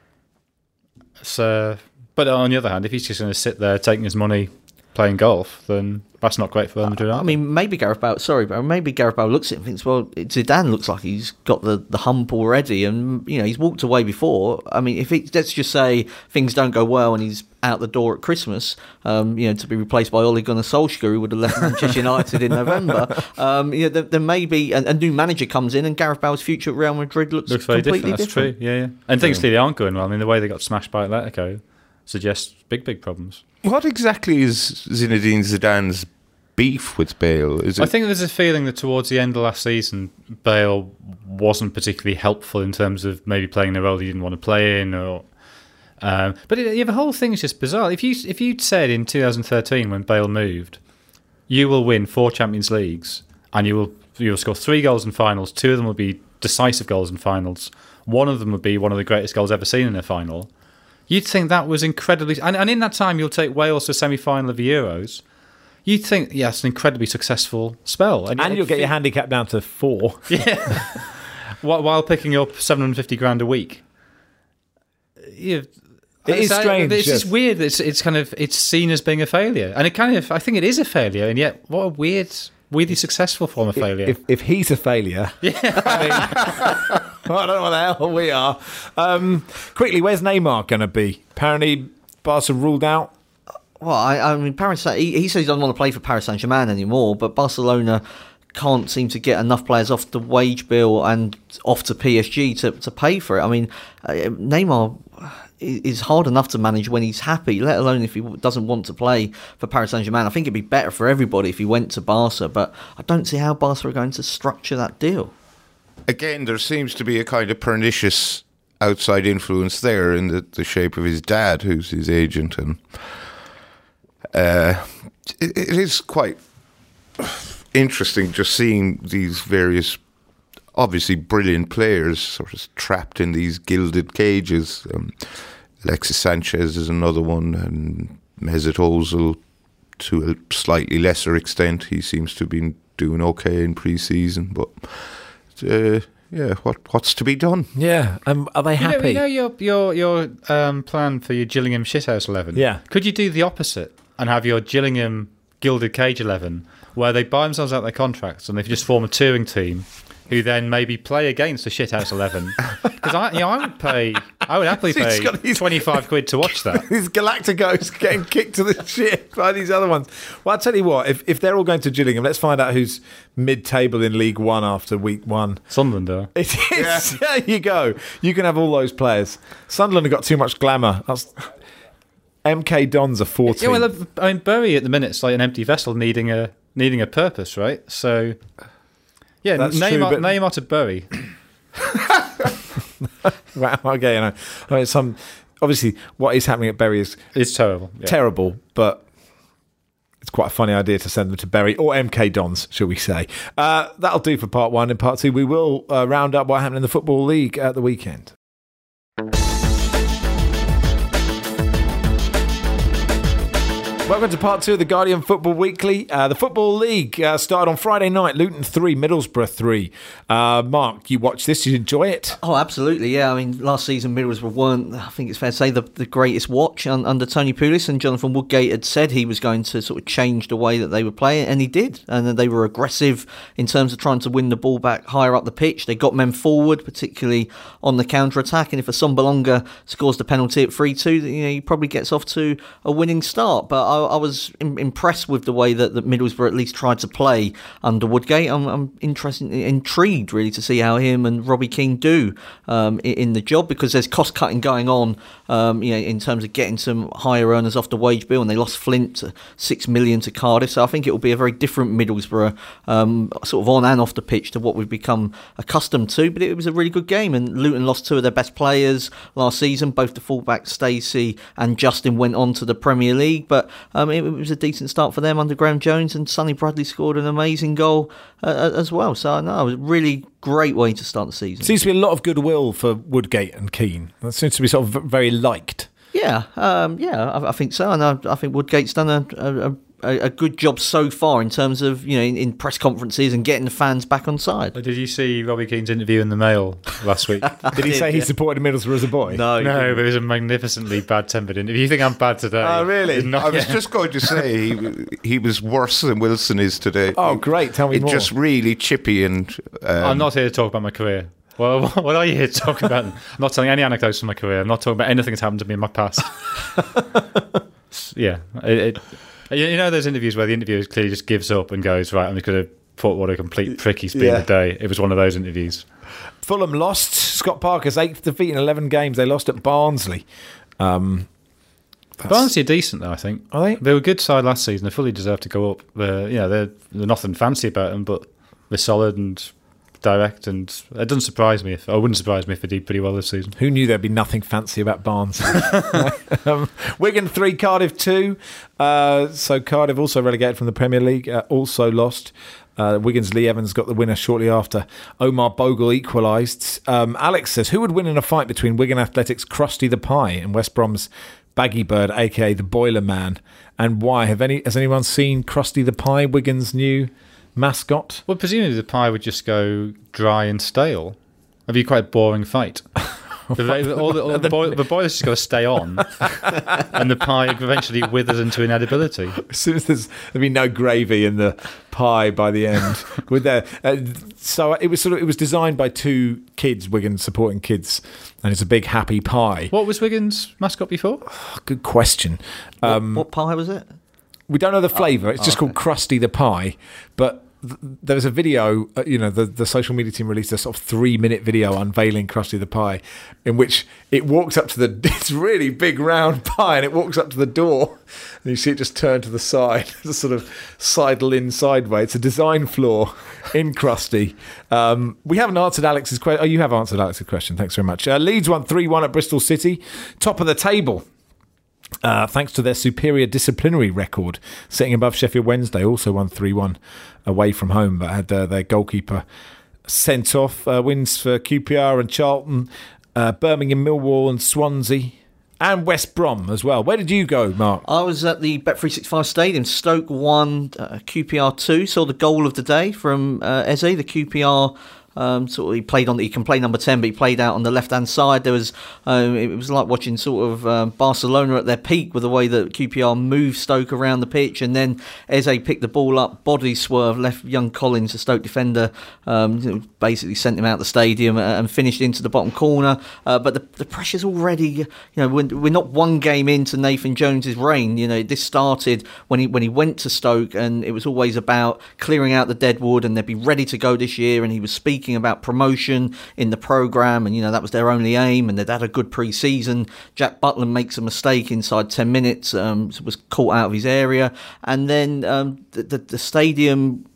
So, but on the other hand, if he's just going to sit there taking his money, playing golf, then that's not great for Real Madrid. I mean, maybe Gareth Bale, sorry, but maybe Gareth Bale looks at it and thinks, well, Zidane looks like he's got the, the hump already, and, you know, he's walked away before. I mean, if it, let's just say things don't go well and he's out the door at Christmas, um, you know, to be replaced by Ole Gunnar Solskjaer, who would have left Manchester United in November, um, you know, there, there may be a, a new manager comes in and Gareth Bale's future at Real Madrid looks, looks very completely different. That's different. true, yeah, yeah. And things clearly aren't going well. I mean, the way they got smashed by Atletico suggests big, big problems. What exactly is Zinedine Zidane's beef with Bale? Is it? I think there's a feeling that towards the end of last season, Bale wasn't particularly helpful in terms of maybe playing the role he didn't want to play in, or. Um, but it, yeah, the whole thing is just bizarre. If you if you'd said in two thousand thirteen when Bale moved, you will win four Champions Leagues and you will you will score three goals in finals. Two of them will be decisive goals in finals. One of them would be one of the greatest goals ever seen in a final. You'd think that was incredibly... And, and in that time, you'll take Wales to a semi-final of the Euros. You'd think, yes, yeah, it's an incredibly successful spell. And, and you'll get your handicap down to four. Yeah. while, while picking up seven hundred fifty grand a week. Yeah. It is so, strange. It's yes. just weird. It's, it's kind of... It's seen as being a failure. And it kind of... I think it is a failure. And yet, what a weird... weirdly successful form of failure. If, if he's a failure... Yeah. I mean... I don't know what the hell we are. Um, quickly, where's Neymar going to be? Apparently, Barca ruled out. Well, I, I mean, Paris. He, he says he doesn't want to play for Paris Saint-Germain anymore, but Barcelona can't seem to get enough players off the wage bill and off to P S G to, to pay for it. I mean, uh, Neymar is hard enough to manage when he's happy, let alone if he doesn't want to play for Paris Saint-Germain. I think it'd be better for everybody if he went to Barca, but I don't see how Barca are going to structure that deal. Again, there seems to be a kind of pernicious outside influence there in the, the shape of his dad, who's his agent, and uh, it, it is quite interesting just seeing these various, obviously brilliant players sort of trapped in these gilded cages. Um, Alexis Sanchez is another one, and Mesut Ozil to a slightly lesser extent. He seems to have been doing okay in pre-season, but... Uh, yeah, what what's to be done? Yeah, um, are they happy? You know, you know your your your um, plan for your Gillingham Shithouse eleven. Yeah, could you do the opposite and have your Gillingham Gilded Cage eleven, where they buy themselves out their contracts and they just form a touring team, who then maybe play against the Shithouse eleven? Because I, you know, I would pay, I would happily pay these, twenty-five quid to watch that. These Galacticos getting kicked to the shit by these other ones. Well, I'll tell you what, if if they're all going to Gillingham, let's find out who's mid-table in League One after week one. Sunderland are. It is. Yeah. There you go. You can have all those players. Sunderland have got too much glamour. That's, M K Dons are fourteen. Yeah, well, I mean, Bury at the minute is like an empty vessel needing a needing a purpose, right? So, yeah, That's Neymar, true, but... Neymar to Bury. Wow, okay, you know, I mean, some obviously what is happening at Bury is it's terrible, yeah. terrible, but it's quite a funny idea to send them to Bury or M K Dons, shall we say? Uh, that'll do for part one. In part two, we will uh, round up what happened in the Football League at the weekend. Welcome to part two of the Guardian Football Weekly. Uh, the Football League uh, started on Friday night. Luton three, Middlesbrough three. Uh, Mark, you watched this. Did you enjoy it? Oh, absolutely, yeah. I mean, last season Middlesbrough weren't, I think it's fair to say, the, the greatest watch un, under Tony Pulis, and Jonathan Woodgate had said he was going to sort of change the way that they were playing, and he did. And they were aggressive in terms of trying to win the ball back higher up the pitch. They got men forward, particularly on the counter-attack, and if Assombalonga scores the penalty at three two, you know, he probably gets off to a winning start. But I, I was im- impressed with the way that, that Middlesbrough at least tried to play under Woodgate. I'm, I'm interested, intrigued really to see how him and Robbie Keane do um, in, in the job, because there's cost cutting going on, um, you know, in terms of getting some higher earners off the wage bill, and they lost Flint to six million to Cardiff. So I think it will be a very different Middlesbrough, um, sort of on and off the pitch to what we've become accustomed to. But it was a really good game, and Luton lost two of their best players last season. Both the fullbacks Stacey and Justin went on to the Premier League, but um, it, it was a decent start for them under Graham Jones, and Sonny Bradley scored an amazing goal uh, as well. So no, it was a really great way to start the season. Seems to be a lot of goodwill for Woodgate and Keane. That seems to be sort of very liked. Yeah, um, yeah, I, I think so, and I, I think Woodgate's done a, a, a a good job so far in terms of, you know, in, in press conferences and getting the fans back on side. Did you see Robbie Keane's interview in the Mail last week? Did he say he supported Middlesbrough as a boy? No, no, but it was a magnificently bad-tempered interview. You think I'm bad today? Oh, really? Not, I was just going to say he, he was worse than Wilson is today. Oh, great. Tell me It's more. just really chippy and... Um, I'm not here to talk about my career. Well, what are you here to talk about? I'm not telling any anecdotes from my career. I'm not talking about anything that's happened to me in my past. yeah. It, it, you know those interviews where the interviewer clearly just gives up and goes, right, I'm just going to put what a complete prick he's been Yeah. today. It was one of those interviews. Fulham lost. Scott Parker's eighth defeat in eleven games. They lost at Barnsley. Um, Barnsley are decent, though, I think. Are they? They were a good side last season. They fully deserve to go up. They're, you know, they're, they're nothing fancy about them, but they're solid and direct, and it doesn't surprise me if I wouldn't surprise me if they did pretty well this season. Who knew there'd be nothing fancy about Barnsley? um, Wigan three, Cardiff two. Uh, so Cardiff also relegated from the Premier League, uh, also lost. Uh, Wigan's Lee Evans got the winner shortly after Omar Bogle equalised. Um, Alex says, who would win in a fight between Wigan Athletics' Krusty the Pie and West Brom's Baggy Bird, aka the Boiler Man, and why? Have any has anyone seen Krusty the Pie, Wigan's new mascot? Well, presumably the pie would just go dry and stale. It'd be quite a boring fight. the, all the, all the, boil, the boiler's just got to stay on, and the pie eventually withers into inedibility. As soon as there's there'd be no gravy in the pie by the end. With there, uh, so it was sort of it was designed by two kids, Wigan supporting kids, and it's a big happy pie. What was Wigan's mascot before? Oh, good question. Um, what, what pie was it? We don't know the flavour. It's just oh, called Krusty the Pie. But th- there was a video, uh, you know, the, the social media team released a sort of three-minute video unveiling Krusty the Pie, in which it walks up to the... It's really big round pie, and it walks up to the door, and you see it just turn to the side, just sort of sidle in sideways. It's a design flaw in Krusty. Um, we haven't answered Alex's question. Oh, you have answered Alex's question. Thanks very much. Uh, Leeds won three one at Bristol City. Top of the table. Uh, thanks to their superior disciplinary record, sitting above Sheffield Wednesday, also won three one away from home, but had uh, their goalkeeper sent off. Uh, wins for Q P R and Charlton, uh, Birmingham, Millwall and Swansea, and West Brom as well. Where did you go, Mark? I was at the Bet three sixty-five Stadium. Stoke won, uh, Q P R two. Saw the goal of the day from uh, Eze, the Q P R. Um, sort of he played on. He can play number ten, but he played out on the left hand side. There was, um, it was like watching sort of um, Barcelona at their peak with the way that Q P R moved Stoke around the pitch, and then Eze picked the ball up, body swerve, left young Collins, the Stoke defender, um, basically sent him out the stadium and finished into the bottom corner. Uh, but the, the pressure's already, you know, we're, we're not one game into Nathan Jones's reign. You know, this started when he when he went to Stoke, and it was always about clearing out the deadwood, and they'd be ready to go this year. And he was speaking about promotion in the programme, and you know that was their only aim, and they'd had a good pre-season. Jack Butland makes a mistake inside ten minutes, um, was caught out of his area, and then um, the, the, the stadium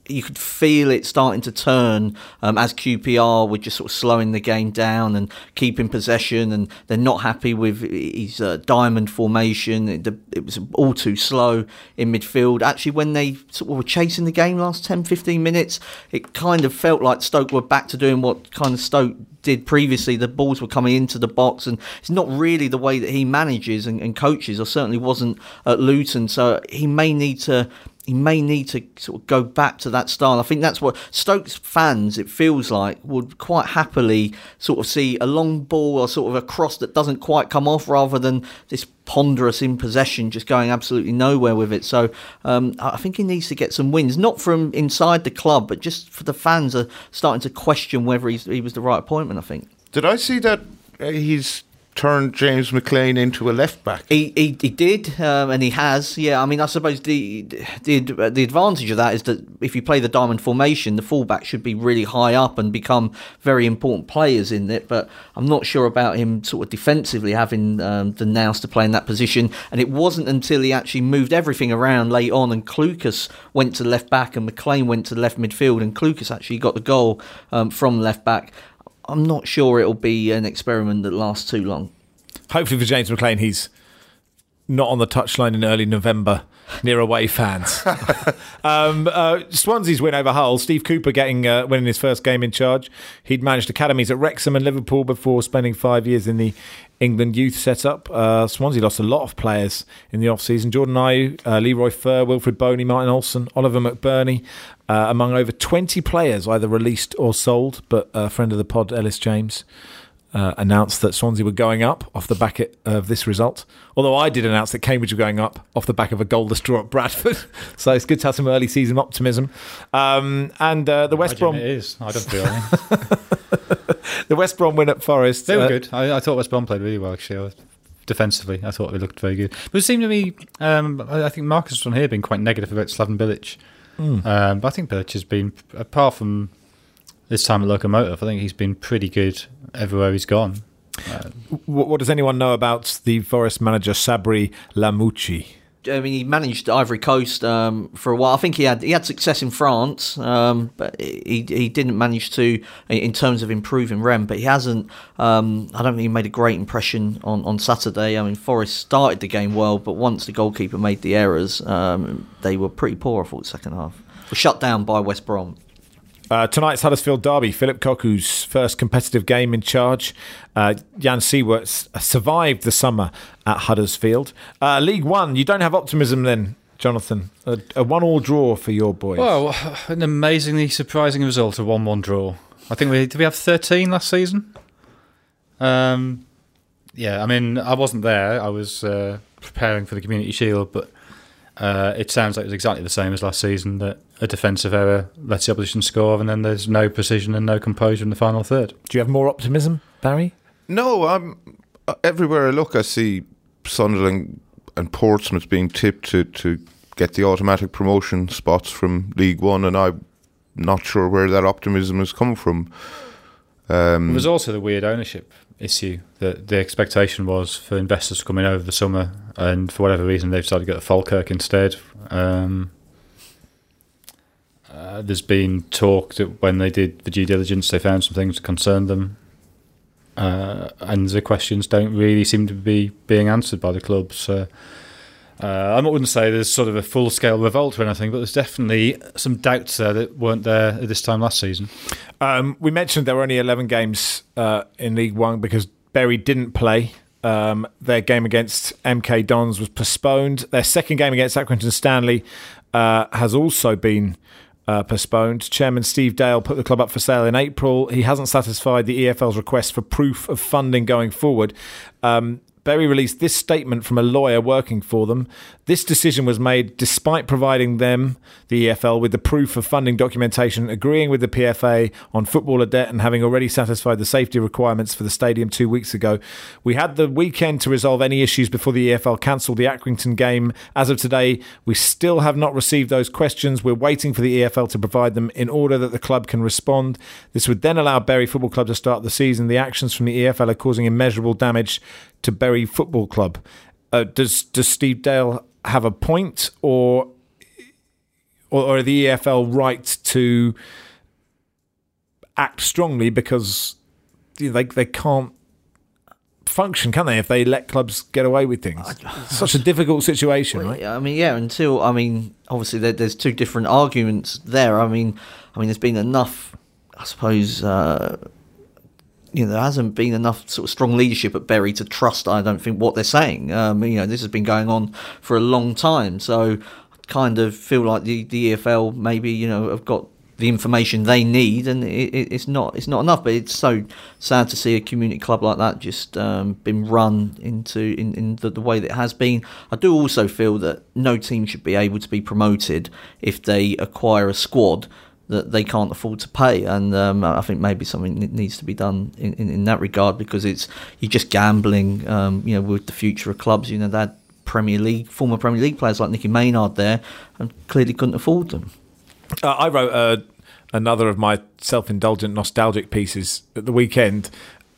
you could feel it starting to turn um, as Q P R were just sort of slowing the game down and keeping possession, and they're not happy with his uh, diamond formation. It, it was all too slow in midfield. Actually, when they sort of were chasing the game last ten, fifteen minutes, it kind of felt like Stoke were back to doing what kind of Stoke did previously. The balls were coming into the box, and it's not really the way that he manages and, and coaches, or certainly wasn't at Luton. So he may need to he may need to sort of go back to that style. I think that's what Stoke's fans, it feels like, would quite happily sort of see a long ball or sort of a cross that doesn't quite come off, rather than this ponderous in possession just going absolutely nowhere with it. So um, I think he needs to get some wins, not from inside the club, but just for the fans are starting to question whether he's, he was the right appointment, I think. Did I see that uh, he's turned James McLean into a left back? He he, he did, um, and he has. Yeah, I mean, I suppose the the the advantage of that is that if you play the diamond formation, the fullback should be really high up and become very important players in it. But I'm not sure about him sort of defensively having um, the nous to play in that position. And it wasn't until he actually moved everything around late on, and Clucas went to left back and McLean went to left midfield, and Clucas actually got the goal um, from left back. I'm not sure it'll be an experiment that lasts too long. Hopefully for James McLean, he's not on the touchline in early November near away fans. um, uh, Swansea's win over Hull. Steve Cooper getting uh, winning his first game in charge. He'd managed academies at Wrexham and Liverpool before spending five years in the England youth setup. Uh, Swansea lost a lot of players in the off-season. Jordan Ayew, uh, Leroy Fer, Wilfred Boney, Martin Olsen, Oliver McBurney, uh, among over twenty players either released or sold. But a friend of the pod, Ellis James, Uh, announced that Swansea were going up off the back of this result. Although I did announce that Cambridge were going up off the back of a goalless draw at Bradford. So it's good to have some early season optimism. Um, and uh, the West Brom... It is. I don't feel it. The West Brom win at Forest. They were uh, good. I, I thought West Brom played really well, actually. Defensively, I thought they looked very good. But it seemed to me, um, I think Marcus on here been quite negative about Slaven Bilic. Mm. Um, but I think Bilic has been, apart from this time at Locomotive, I think he's been pretty good everywhere he's gone. Uh, what, what does anyone know about the Forest manager Sabri Lamouchi? I mean, he managed Ivory Coast um, for a while. I think he had he had success in France, um, but he he didn't manage to in terms of improving Rennes. But he hasn't. Um, I don't think he made a great impression on, on Saturday. I mean, Forest started the game well, but once the goalkeeper made the errors, um, they were pretty poor. I thought the second half were shut down by West Brom. Uh, tonight's Huddersfield derby, Philip Koku's first competitive game in charge. Uh, Jan Siewert survived the summer at Huddersfield. Uh, League One, you don't have optimism then, Jonathan. A, a one-all draw for your boys. Well, an amazingly surprising result, a one-one draw. I think we did we have thirteen last season? Um, yeah, I mean, I wasn't there. I was uh, preparing for the Community Shield, but uh, it sounds like it was exactly the same as last season, that a defensive error lets the opposition score, and then there's no precision and no composure in the final third. Do you have more optimism, Barry? No, I'm, everywhere I look, I see Sunderland and Portsmouth being tipped to, to get the automatic promotion spots from League One, and I'm not sure where that optimism has come from. Um, There's also the weird ownership issue, that the expectation was for investors to come in over the summer, and for whatever reason they've decided to go to Falkirk instead. Um, uh, there's been talk that when they did the due diligence they found some things that concerned them, uh, and the questions don't really seem to be being answered by the club. So uh, I wouldn't say there's sort of a full-scale revolt or anything, but there's definitely some doubts there that weren't there at this time last season. Um, we mentioned there were only eleven games uh, in League One because Bury didn't play. Um, their game against M K Dons was postponed. Their second game against Accrington Stanley uh, has also been uh, postponed. Chairman Steve Dale put the club up for sale in April. He hasn't satisfied the E F L's request for proof of funding going forward. Um, Bury released this statement from a lawyer working for them. This decision was made despite providing them, the E F L, with the proof of funding documentation, agreeing with the P F A on footballer debt, and having already satisfied the safety requirements for the stadium two weeks ago. We had the weekend to resolve any issues before the E F L cancelled the Accrington game. As of today, we still have not received those questions. We're waiting for the E F L to provide them in order that the club can respond. This would then allow Bury Football Club to start the season. The actions from the E F L are causing immeasurable damage to Bury Football Club. Uh, does does Steve Dale have a point, or or, or the E F L right to act strongly because you know, they they can't function, can they, if they let clubs get away with things? It's such a difficult situation, well, right? I mean, yeah. Until I mean, obviously, there, there's two different arguments there. I mean, I mean, there's been enough, I suppose. Uh, you know, there hasn't been enough sort of strong leadership at Bury to trust, I don't think, what they're saying. Um, you know, this has been going on for a long time, so I kind of feel like the, the E F L maybe, you know, have got the information they need, and it, it, it's not it's not enough. But it's so sad to see a community club like that just um, been run into in, in the, the way that it has been. I do also feel that no team should be able to be promoted if they acquire a squad that they can't afford to pay, and um, I think maybe something needs to be done in, in, in that regard, because it's you're just gambling, um, you know, with the future of clubs. You know, they had Premier League, former Premier League players like Nicky Maynard there, and clearly couldn't afford them. Uh, I wrote uh, another of my self-indulgent nostalgic pieces at the weekend,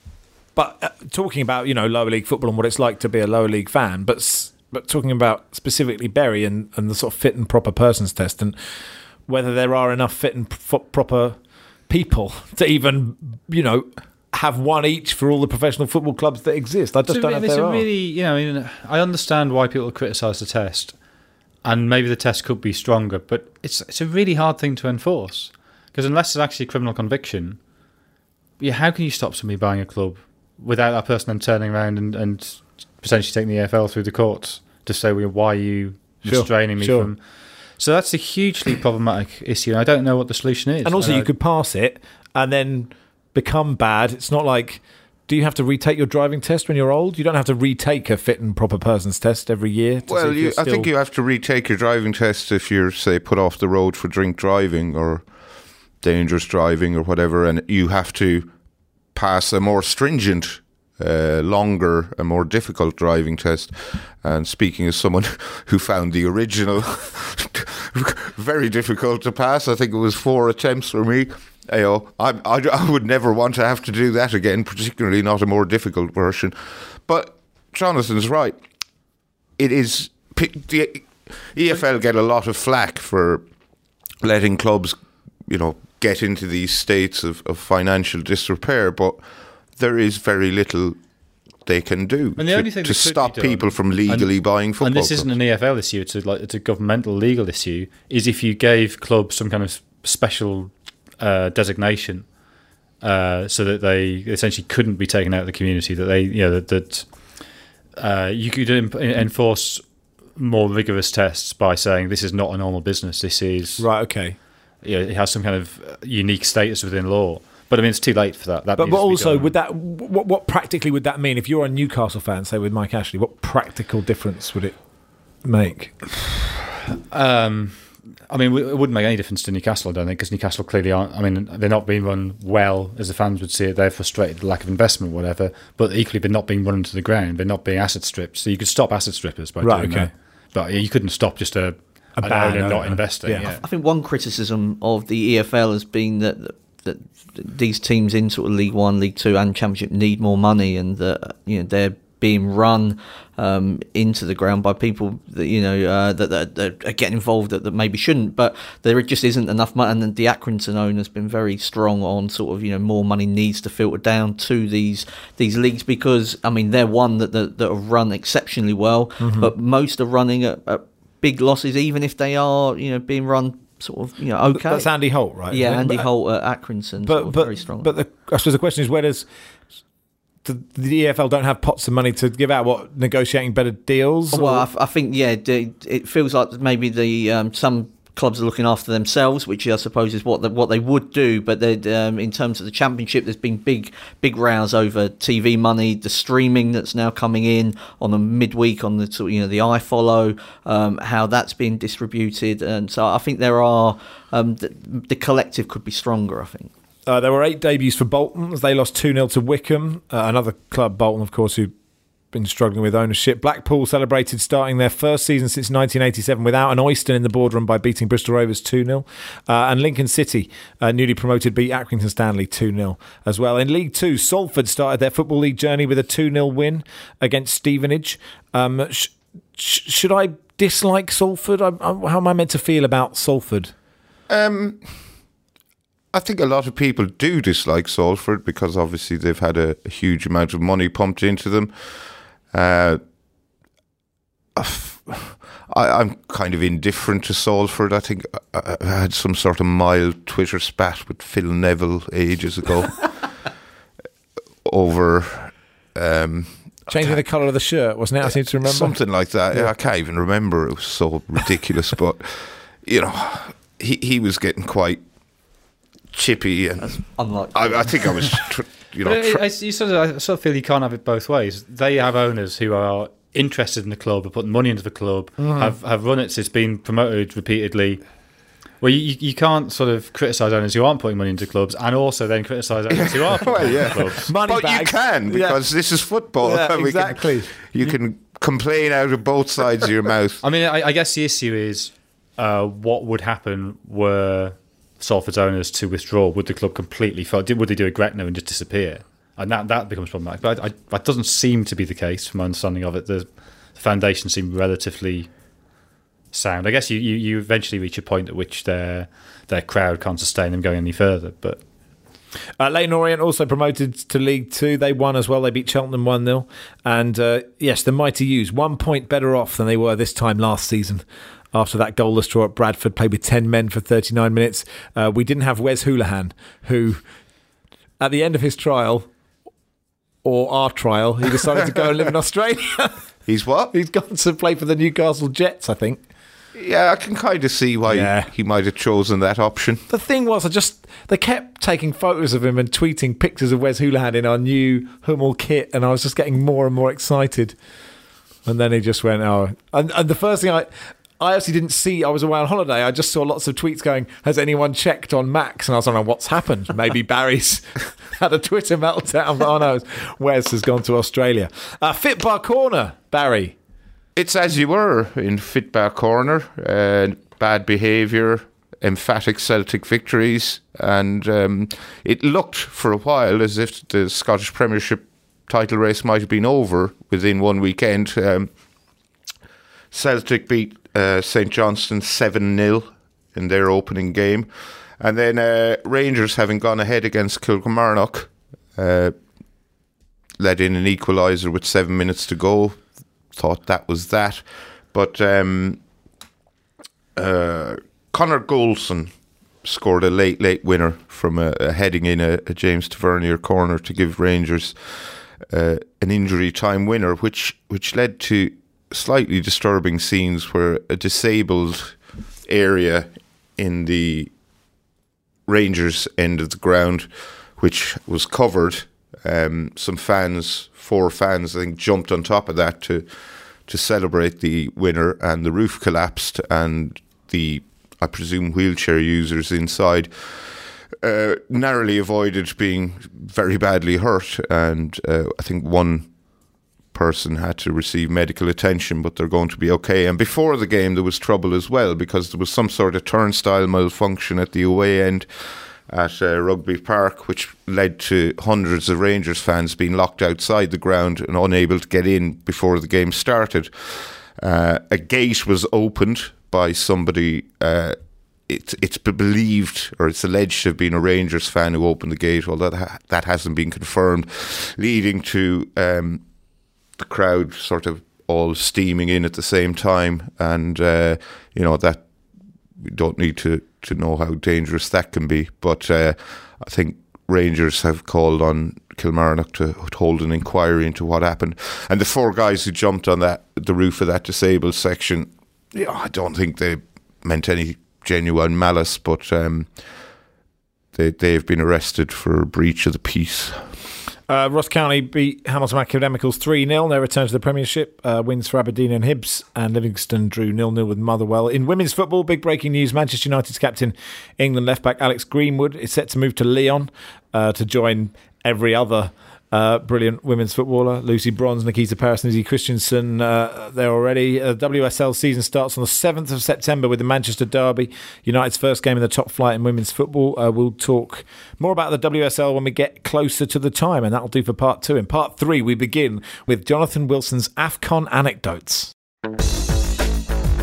but uh, talking about, you know, lower league football and what it's like to be a lower league fan, but but talking about specifically Bury and, and the sort of fit and proper persons test, and whether there are enough fit and p- proper people to even, you know, have one each for all the professional football clubs that exist. I just so don't know if it's there a are. Really, you know, I mean, I understand why people criticise the test, and maybe the test could be stronger, but it's it's a really hard thing to enforce, because unless there's actually a criminal conviction, yeah, how can you stop somebody buying a club without that person then turning around and, and potentially taking the E F L through the courts to say, well, why are you Sure, restraining me sure. from... So that's a hugely problematic issue. I don't know what the solution is. And also, and you I, could pass it and then become bad. It's not like, do you have to retake your driving test when you're old? You don't have to retake a fit and proper persons test every year. To Well, see if you, you're I still... think you have to retake your driving test if you're, say, put off the road for drink driving or dangerous driving or whatever, and you have to pass a more stringent, uh, longer, a more difficult driving test. And speaking as someone who found the original very difficult to pass, I think it was four attempts for me. You know, I, I, I would never want to have to do that again, particularly not a more difficult version. But Jonathan's right. It is the E F L get a lot of flack for letting clubs, you know, get into these states of, of financial disrepair, but there is very little they can do And the to, only thing to that could stop be done- people from legally and, buying football And this clubs. isn't an E F L issue; it's a, like it's a governmental legal issue. Is if you gave clubs some kind of special uh, designation, uh, so that they essentially couldn't be taken out of the community. That they, you know, that, that uh, you could imp- enforce more rigorous tests by saying this is not a normal business. This is Right, okay. You know, it has some kind of unique status within law. But I mean, it's too late for that. that But, needs but to be also, done. would that what, what practically would that mean? If you're a Newcastle fan, say with Mike Ashley, what practical difference would it make? Um, I mean, it wouldn't make any difference to Newcastle, I don't think, because Newcastle clearly aren't. I mean, they're not being run well, as the fans would see it. They're frustrated at the lack of investment, whatever. But equally, they're not being run into the ground. They're not being asset stripped. So you could stop asset strippers by Right, doing okay. that. But you couldn't stop just a, A an bad owner not owner. investing. Yeah. Yeah. I think one criticism of the E F L has been that, that that these teams in sort of League One, League Two, and Championship need more money, and that, you know, they're being run um, into the ground by people that, you know, uh, that, that, that are getting involved that, that maybe shouldn't. But there just isn't enough money, and the Accrington owner has been very strong on sort of, you know, more money needs to filter down to these these leagues, because I mean they're one that that, that have run exceptionally well, mm-hmm. but most are running at, at big losses, even if they are, you know, being run sort of, you know, okay. That's Andy Holt, right? Yeah, But- Andy but, Holt at Accrington, but sort of but very strong. but the, I suppose the question is, where does the, the E F L don't have pots of money to give out? What, negotiating better deals? well, or- I, f- I think yeah, d- it feels like maybe the um, some clubs are looking after themselves, which I suppose is what the, what they would do. But um, in terms of the Championship, there's been big big rows over T V money, the streaming that's now coming in on the midweek on the sort of, you know, the iFollow, um, how that's being distributed, and so I think there are um, the, the collective could be stronger, I think. Uh, there were eight debuts for Bolton as they lost two nil to Wickham. Uh, another club, Bolton, of course, who've been struggling with ownership. Blackpool celebrated starting their first season since nineteen eighty-seven without an Oyston in the boardroom by beating Bristol Rovers two nil. Uh, and Lincoln City, uh, newly promoted, beat Accrington Stanley two nil as well. In League Two, Salford started their Football League journey with a two nil win against Stevenage. Um, sh- sh- should I dislike Salford? I, I, how am I meant to feel about Salford? Um, I think a lot of people do dislike Salford because obviously they've had a, a huge amount of money pumped into them. Uh, I, I'm kind of indifferent to Salford. I think I, I had some sort of mild Twitter spat with Phil Neville ages ago over um, changing the colour of the shirt, wasn't it? I seem to remember something like that. Yeah. I can't even remember. It was so ridiculous, but you know, he he was getting quite chippy, and That's unlike. I, I think I was, tr- you know, But tr- I, I, you sort of, I sort of feel you can't have it both ways. They have owners who are interested in the club, are putting money into the club, mm. have have run it. It's been promoted repeatedly. Well, you you can't sort of criticise owners who aren't putting money into clubs, and also then criticise owners who are putting well, money yeah. into clubs. Money but bags. you can because yeah. this is football. Yeah, we exactly. Can, you can complain out of both sides of your mouth. I mean, I, I guess the issue is uh, what would happen were Salford's owners to withdraw. Would the club completely fall? Would they do a Gretna and just disappear? And that that becomes problematic. But I, I, that doesn't seem to be the case, from my understanding of it. The, the foundation seem relatively sound. I guess you, you, you eventually reach a point at which their their crowd can't sustain them going any further. But uh, Leyton Orient also promoted to League Two. They won as well. They beat Cheltenham one nil. And uh, yes, the mighty U's, one point better off than they were this time last season. After that goalless draw at Bradford, played with ten men for thirty-nine minutes. Uh, we didn't have Wes Houlihan, who, at the end of his trial, or our trial, he decided to go and live in Australia. He's what? He's gone to play for the Newcastle Jets, I think. Yeah, I can kind of see why yeah. he might have chosen that option. The thing was, I just they kept taking photos of him and tweeting pictures of Wes Houlihan in our new Hummel kit, and I was just getting more and more excited. And then he just went, oh. And, and the first thing I... I actually didn't see, I was away on holiday, I just saw lots of tweets going, has anyone checked on Max? And I was wondering, what's happened? Maybe Barry's had a Twitter meltdown. But oh no, Wes has gone to Australia. Uh, Fitbar Corner, Barry. It's as you were in Fitbar Corner. Uh, bad behaviour, emphatic Celtic victories. And um, it looked for a while as if the Scottish Premiership title race might have been over within one weekend. Um, Celtic beat uh, Saint Johnstone seven nil in their opening game. And then uh, Rangers, having gone ahead against Kilmarnock, uh, let in an equaliser with seven minutes to go. Thought that was that. But um, uh, Conor Goulson scored a late, late winner from a, a heading in a, a James Tavernier corner to give Rangers uh, an injury time winner, which which led to slightly disturbing scenes where a disabled area in the Rangers end of the ground, which was covered, um, some fans, four fans, I think, jumped on top of that to to celebrate the winner, and the roof collapsed, and the, I presume, wheelchair users inside uh, narrowly avoided being very badly hurt, and uh, I think one person had to receive medical attention, but they're going to be okay. And before the game there was trouble as well, because there was some sort of turnstile malfunction at the away end at uh, Rugby Park, which led to hundreds of Rangers fans being locked outside the ground and unable to get in before the game started. Uh, a gate was opened by somebody, uh, it, it's believed, or it's alleged to have been a Rangers fan who opened the gate, although that, that hasn't been confirmed, leading to um, the crowd sort of all steaming in at the same time, and uh, you know that we don't need to, to know how dangerous that can be. But uh, I think Rangers have called on Kilmarnock to hold an inquiry into what happened. And the four guys who jumped on that the roof of that disabled section, you know, I don't think they meant any genuine malice, but um, they they've been arrested for breach of the peace. Uh, Ross County beat Hamilton Academicals three nil. Their return to the Premiership. Uh, wins for Aberdeen and Hibs. And Livingston drew nil nil with Motherwell. In women's football, big breaking news. Manchester United's captain, England left-back Alex Greenwood, is set to move to Lyon uh, to join every other uh, brilliant women's footballer. Lucy Bronze, Nikita Paris and Izzy Christensen uh, there already. Uh, W S L season starts on the seventh of September with the Manchester Derby, United's first game in the top flight in women's football. Uh, we'll talk more about the W S L when we get closer to the time, and that'll do for part two. In part three, we begin with Jonathan Wilson's AFCON anecdotes.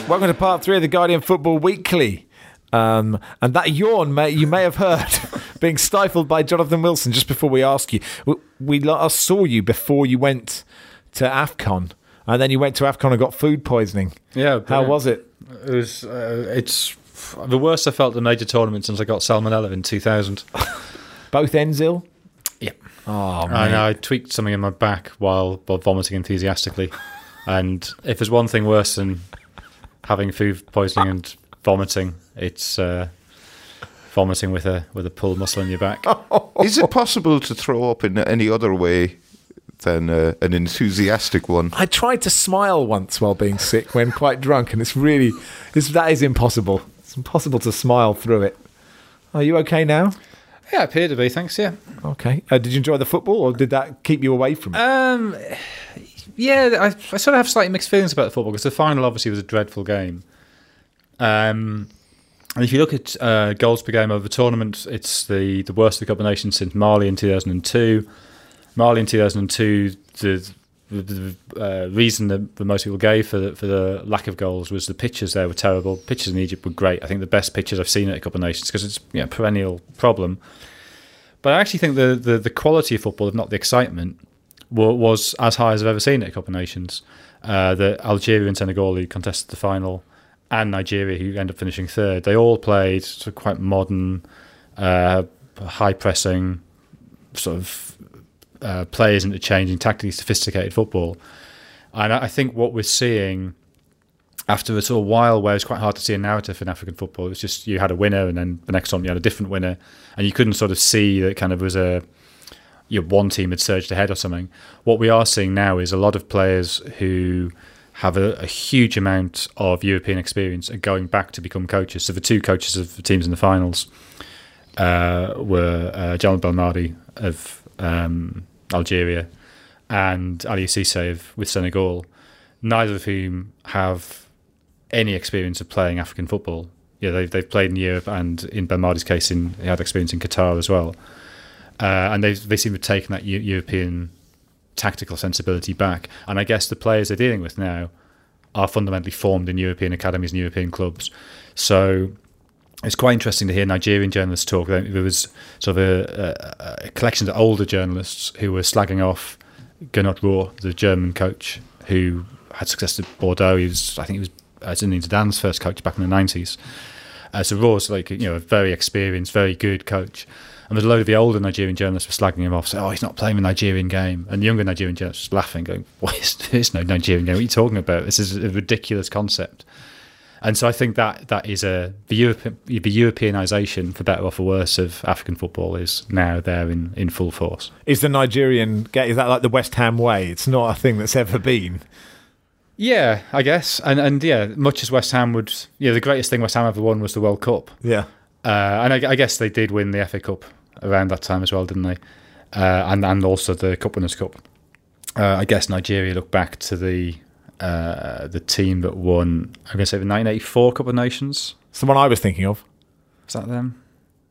Welcome to part three of the Guardian Football Weekly. Um, and that yawn, may, you may have heard, being stifled by Jonathan Wilson just before we ask you. We, we last saw you before you went to AFCON, and then you went to AFCON and got food poisoning. Yeah. How was it? It was. Uh, it's the worst I felt at a major tournament since I got salmonella in two thousand. Both ends ill? Yeah. Oh, I man. know. I tweaked something in my back while, while vomiting enthusiastically. And if there's one thing worse than having food poisoning and vomiting, it's uh, vomiting with a with a pulled muscle in your back. Is it possible to throw up in any other way than uh, an enthusiastic one? I tried to smile once while being sick when quite drunk, and it's really, it's, that is impossible. It's impossible to smile through it. Are you okay now? Yeah, I appear to be, thanks, yeah. Okay. Uh, did you enjoy the football, or did that keep you away from it? Um, yeah, I, I sort of have slightly mixed feelings about the football, because the final obviously was a dreadful game. Um, and if you look at uh, goals per game over the tournament, it's the, the worst of the Cup of Nations since Mali in two thousand two. Mali in two thousand two, the, the, the uh, reason that the most people gave for the, for the lack of goals was the pitches there were terrible. Pitches in Egypt were great. I think the best pitches I've seen at a Cup of Nations, because it's you know, a perennial problem. But I actually think the, the, the quality of football, if not the excitement, was as high as I've ever seen at a Cup of Nations. Uh, the Algeria and Senegal, who contested the final, and Nigeria, who ended up finishing third, they all played sort of quite modern, uh, high pressing, sort of uh, players interchanging, tactically sophisticated football. And I think what we're seeing after a sort of while where it's quite hard to see a narrative in African football, it's just you had a winner and then the next time you had a different winner, and you couldn't sort of see that kind of was a you know, one team had surged ahead or something. What we are seeing now is a lot of players who have a, a huge amount of European experience are going back to become coaches. So the two coaches of the teams in the finals uh, were uh, Jamal Belmadi of um, Algeria and Ali Cisse of with Senegal, neither of whom have any experience of playing African football. Yeah, they've they've played in Europe, and in Belmadi's case, in he had experience in Qatar as well. Uh, and they they seem to have taken that U- European tactical sensibility back. And I guess the players they're dealing with now are fundamentally formed in European academies and European clubs. So it's quite interesting to hear Nigerian journalists talk. There was sort of a, a, a collection of older journalists who were slagging off Gernot Rohr, the German coach who had success at Bordeaux. He was, I think he was uh, Zinedine Zidane's first coach back in the nineties. Uh, so Rohr's like you know a very experienced, very good coach. And there's a load of the older Nigerian journalists were slagging him off, saying, oh, he's not playing the Nigerian game. And the younger Nigerian journalists were laughing, going, what is, there's no Nigerian game. What are you talking about? This is a ridiculous concept. And so I think that that is a the, Europe, the Europeanisation, for better or for worse, of African football is now there in, in full force. Is the Nigerian game, is that like the West Ham way? It's not a thing that's ever been. Yeah, I guess. And, and yeah, much as West Ham would, yeah, the greatest thing West Ham ever won was the World Cup. Yeah. Uh, and I, I guess they did win the F A Cup around that time as well, didn't they? Uh, and and also the Cup Winners' Cup. Uh, I guess Nigeria look back to the uh, the team that won, I'm going to say the nineteen eighty-four Cup of Nations. It's the one I was thinking of. Is that them?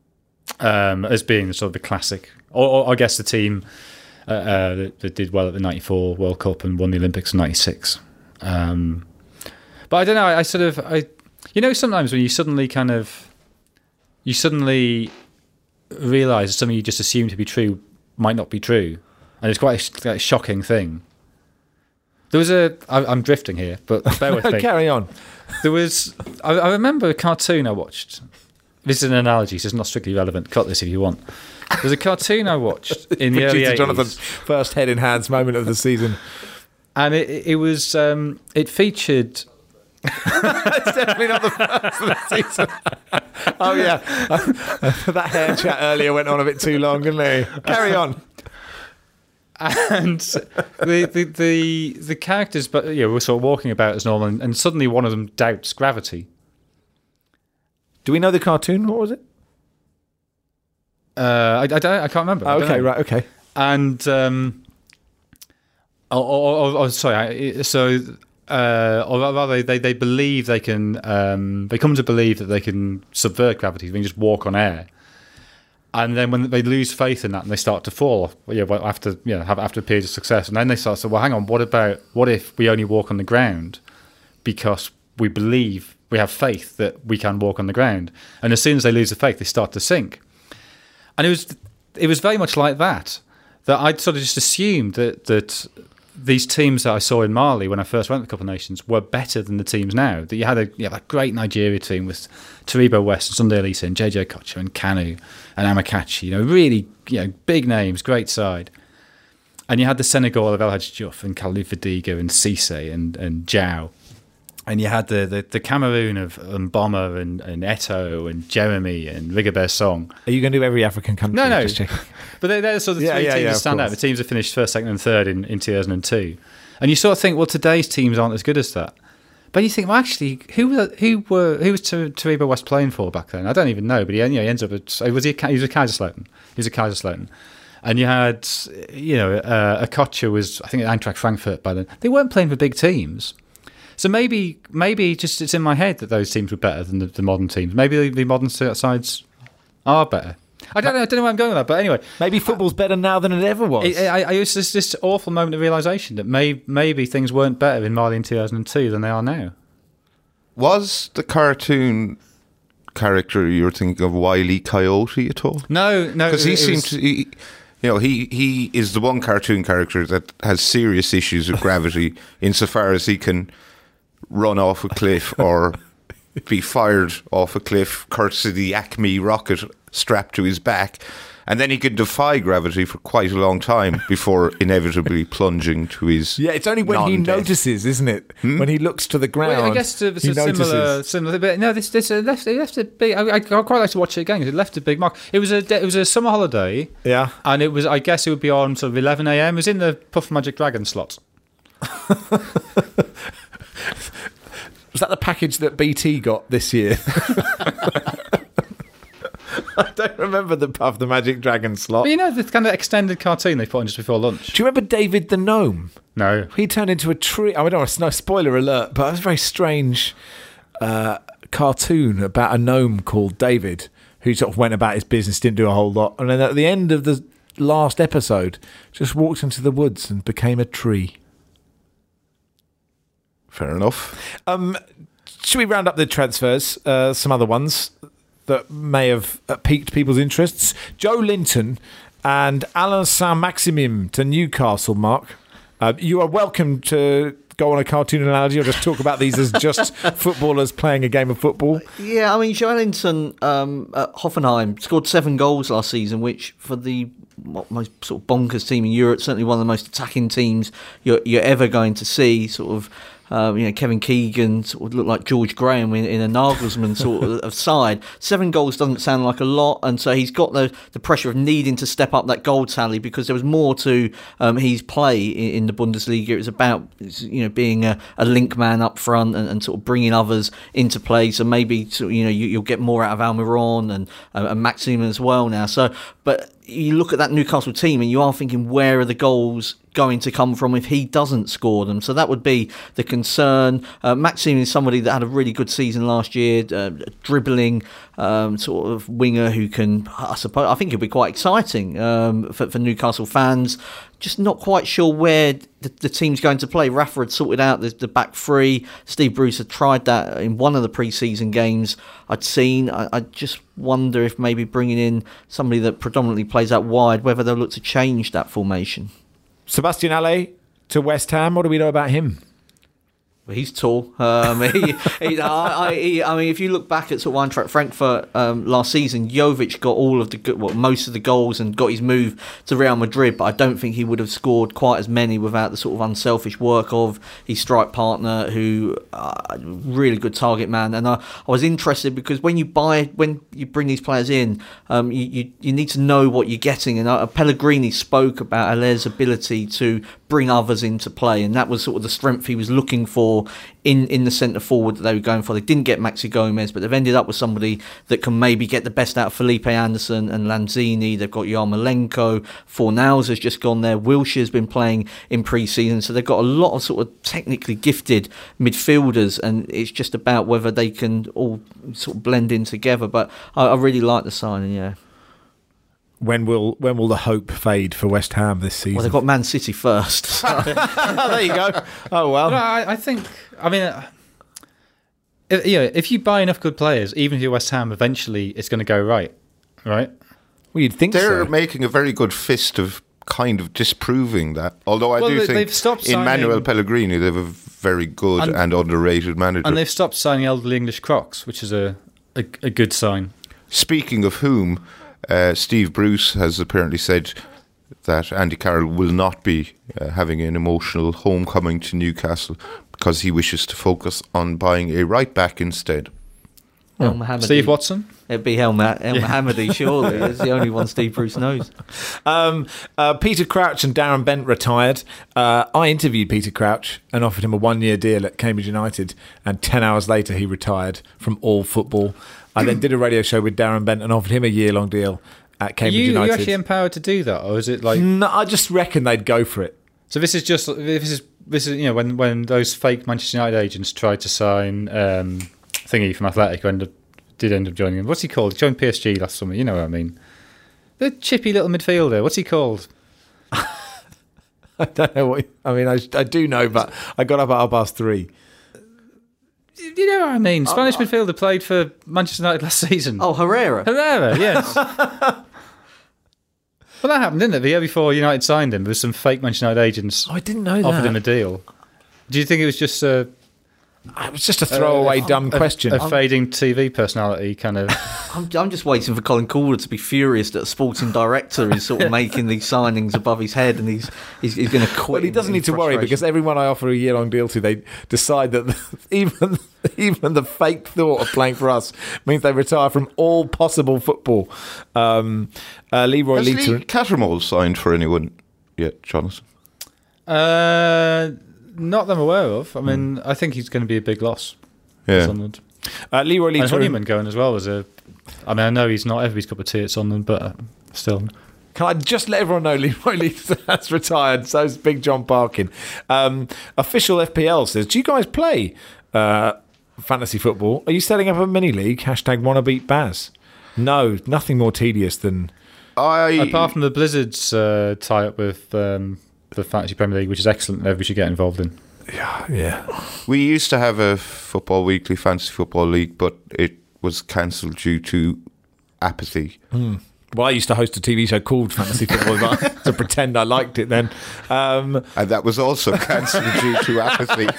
Um, as being sort of the classic. Or, or I guess the team uh, uh, that, that did well at the ninety-four World Cup and won the Olympics in ninety-six. Um, but I don't know, I, I sort of, I, you know, sometimes when you suddenly kind of, you suddenly realise something you just assumed to be true might not be true, and it's quite a, quite a shocking thing. There was a I, I'm drifting here, but bear with me. Carry on. There was I, I remember a cartoon I watched. This is an analogy, so it's not strictly relevant. Cut this if you want. There's a cartoon I watched in the early eighties. Jonathan's first head in hands moment of the season, and it it was um, it featured. It's definitely not the first of the season. Oh yeah, that hair chat earlier went on a bit too long, didn't it? Carry on. And the the the, the characters, but yeah, were sort of walking about as normal, and, and suddenly one of them doubts gravity. Do we know the cartoon? What was it? Uh, I, I don't. I can't remember. Oh, okay, right, okay. And um, oh, oh, oh, oh sorry. So. Uh, or rather, they, they believe they can. Um, they come to believe that they can subvert gravity. They can just walk on air, and then when they lose faith in that, and they start to fall. Yeah, well, after you know, have after a period of success, and then they start to say, "Well, hang on. What about what if we only walk on the ground because we believe, we have faith that we can walk on the ground. And as soon as they lose the faith, they start to sink. And it was it was very much like that. That I'd sort of just assumed that that these teams that I saw in Mali when I first went to the Cup of Nations were better than the teams now. That you had a you had a great Nigeria team with Taribo West and Sunday Elisa and J J Okocha and Kanu and Amakachi, you know, really, you know, big names, great side. And you had the Senegal of El Hadji Diouf and Kalidou Fadiga and Cisse and, and Zhao. And you had the, the, the Cameroon of Mboma and, and Eto'o and Jeremy and Rigobert Song. Are you going to do every African country? No, no. Just check. But they're, they're sort of the Yeah, three yeah, teams yeah, that of stand out. course. The teams that finished first, second and third in, in two thousand two. And you sort of think, well, today's teams aren't as good as that. But you think, well, actually, who were who were who was Taribo West playing for back then? I don't even know. But he, you know, he ends up at was he? A, he was a Kaiserslautern. He was a Kaiserslautern. And you had, you know, uh, Okocha was, I think, at Eintracht Frankfurt by then. They weren't playing for big teams. So maybe, maybe just it's in my head that those teams were better than the, the modern teams. Maybe the, the modern sides are better. I don't know. I don't know where I'm going with that. But anyway, Maybe football's better now than it ever was. I, I, I used this, this awful moment of realisation that may, maybe things weren't better in Mali in two thousand two than they are now. Was the cartoon character you're thinking of Wile E. Coyote at all? No, no. Because he it seems was- to, he, you know, he, he is the one cartoon character that has serious issues with gravity insofar as he can run off a cliff or be fired off a cliff courtesy of the Acme rocket strapped to his back. And then he can defy gravity for quite a long time before inevitably plunging to his Yeah, it's only when he non-death. notices, isn't it? Hmm? When he looks to the ground. Well, I guess it's he a similar, notices. similar. But no, this this uh, left it left a big. I, I quite like to watch it again because it left a big mark. It was a it was a summer holiday. Yeah. And it was. I guess it would be on sort of eleven a.m. It was in the Puff Magic Dragon slot. Was that the package that B T got this year? I don't remember the Puff the Magic Dragon slot. But you know the kind of extended cartoon they put on just before lunch. Do you remember David the Gnome? No. He turned into a tree. I don't know, it's no spoiler alert, but it was a very strange uh, cartoon about a gnome called David who sort of went about his business, didn't do a whole lot. And then at the end of the last episode, just walked into the woods and became a tree. Fair enough. Um, should we round up the transfers? Uh, some other ones that may have uh, piqued people's interests. Joe Linton and Alain Saint-Maximin to Newcastle, Mark. Uh, you are welcome to go on a cartoon analogy or just talk about these as just footballers playing a game of football. Yeah, I mean, Joelinton um, at Hoffenheim scored seven goals last season, which for the most sort of bonkers team in Europe, certainly one of the most attacking teams you're, you're ever going to see. Sort of, um, you know, Kevin Keegan sort of looked like George Graham in, in a Nagelsmann sort of, of side. Seven goals doesn't sound like a lot, and so he's got the, the pressure of needing to step up that goal tally because there was more to um, his play in, in the Bundesliga. It was about, you know, being a, a link man up front and, and sort of bringing others into play. So maybe sort of, you know you, you'll get more out of Almiron and, uh, and Maxim as well now. So, but you look at that Newcastle team and you are thinking, where are the goals going to come from if he doesn't score them? So that would be the concern. Uh, Maxim is somebody that had a really good season last year, uh, dribbling um, sort of winger who can, I suppose, I think it'll be quite exciting um, for, for Newcastle fans. Just not quite sure where the, the team's going to play. Rafa had sorted out the, the back three. Steve Bruce had tried that in one of the pre-season games I'd seen. I, I just wonder if maybe bringing in somebody that predominantly plays out wide, whether they'll look to change that formation. Sebastian Haller to West Ham. What do we know about him? Well, he's tall. Um, he, he, I, I, he, I mean, if you look back at sort of Eintracht Frankfurt um, last season, Jovic got all of the well, most of the goals and got his move to Real Madrid, but I don't think he would have scored quite as many without the sort of unselfish work of his strike partner, who uh, really good target man. And I, I was interested because when you buy, when you bring these players in, um, you, you you need to know what you're getting. And uh, Pellegrini spoke about Haller's ability to bring others into play, and that was sort of the strength he was looking for in, in the centre forward that they were going for. They didn't get Maxi Gomez, but they've ended up with somebody that can maybe get the best out of Felipe Anderson and Lanzini. They've got Yarmolenko. Fornals has just gone there. Wilshire's been playing in pre-season, so they've got a lot of sort of technically gifted midfielders, and it's just about whether they can all sort of blend in together. But I, I really like the signing, yeah. When will when will the hope fade for West Ham this season? Well, they've got Man City first. There you go. Oh well. No, I, I think. I mean, uh, if, you know, if you buy enough good players, even if you're West Ham, eventually it's going to go right, right? Well, you'd think They're so. making a very good fist of kind of disproving that. Although I Well, do they- think they've stopped in Manuel signing- Pellegrini, they have a very good and, And- underrated manager. And they've stopped signing elderly English crocs, which is a, a, a good sign. Speaking of whom, uh, Steve Bruce has apparently said that Andy Carroll will not be uh, having an emotional homecoming to Newcastle because he wishes to focus on buying a right back instead. El Mohammadi. Steve Watson? It'd be El, Ma- El Mohammadi, surely. It's the only one Steve Bruce knows. Um, uh, Peter Crouch and Darren Bent retired. Uh, I interviewed Peter Crouch and offered him a one-year deal at Cambridge United, and ten hours later he retired from all football. I then did a radio show with Darren Bent and offered him a year-long deal at Are Cambridge you, are United. you actually empowered to do that, or is it like? No, I just reckon they'd go for it. So this is just this is this is you know when when those fake Manchester United agents tried to sign um, Thingy from Athletic, who ended up, did end up joining him. What's he called? He joined P S G last summer. You know what I mean? The chippy little midfielder. What's he called? I don't know what. I mean, I, I do know, but I got up at half past three. You know what I mean? Spanish Oh, midfielder played for Manchester United last season. Oh, Herrera. Herrera, yes. Well, that happened, didn't it? The year before United signed him, there was some fake Manchester United agents Oh, I didn't know offered that. him a deal. Do you think it was just a, It was just a throwaway, dumb a, question. a fading T V personality kind of? I'm, I'm just waiting for Colin Calder to be furious that a sporting director is sort of making these signings above his head, and he's he's, he's going to quit. Well, he doesn't in need to worry frustration. because everyone I offer a year-long deal to, they decide that even even the fake thought of playing for us means they retire from all possible football. Um, uh, Leroy Has Leiter. Lee Cattermole signed for anyone yet, Jonathan? Uh, not that I'm aware of. I mean, I think he's going to be a big loss. Yeah. Sunderland. Uh, Leroy And Leiter. Honeyman going as well as a. I mean, I know he's not everybody's cup of tea at Sunderland, but uh, still. Can I just let everyone know Leroy Leiter has retired? So is Big John Parkin. Um, official F P L says, do you guys play uh, fantasy football? Are you setting up a mini league? Hashtag wanna beat Baz. No, nothing more tedious than... I Apart from the Blizzard's uh, tie up with um, the Fantasy Premier League, which is excellent and everybody should get involved in. Yeah, yeah. We used to have a Football Weekly fantasy football league, but it was cancelled due to apathy. Mm. Well, I used to host a T V show called Fantasy Football but to pretend I liked it then. Um, And that was also cancelled due to apathy.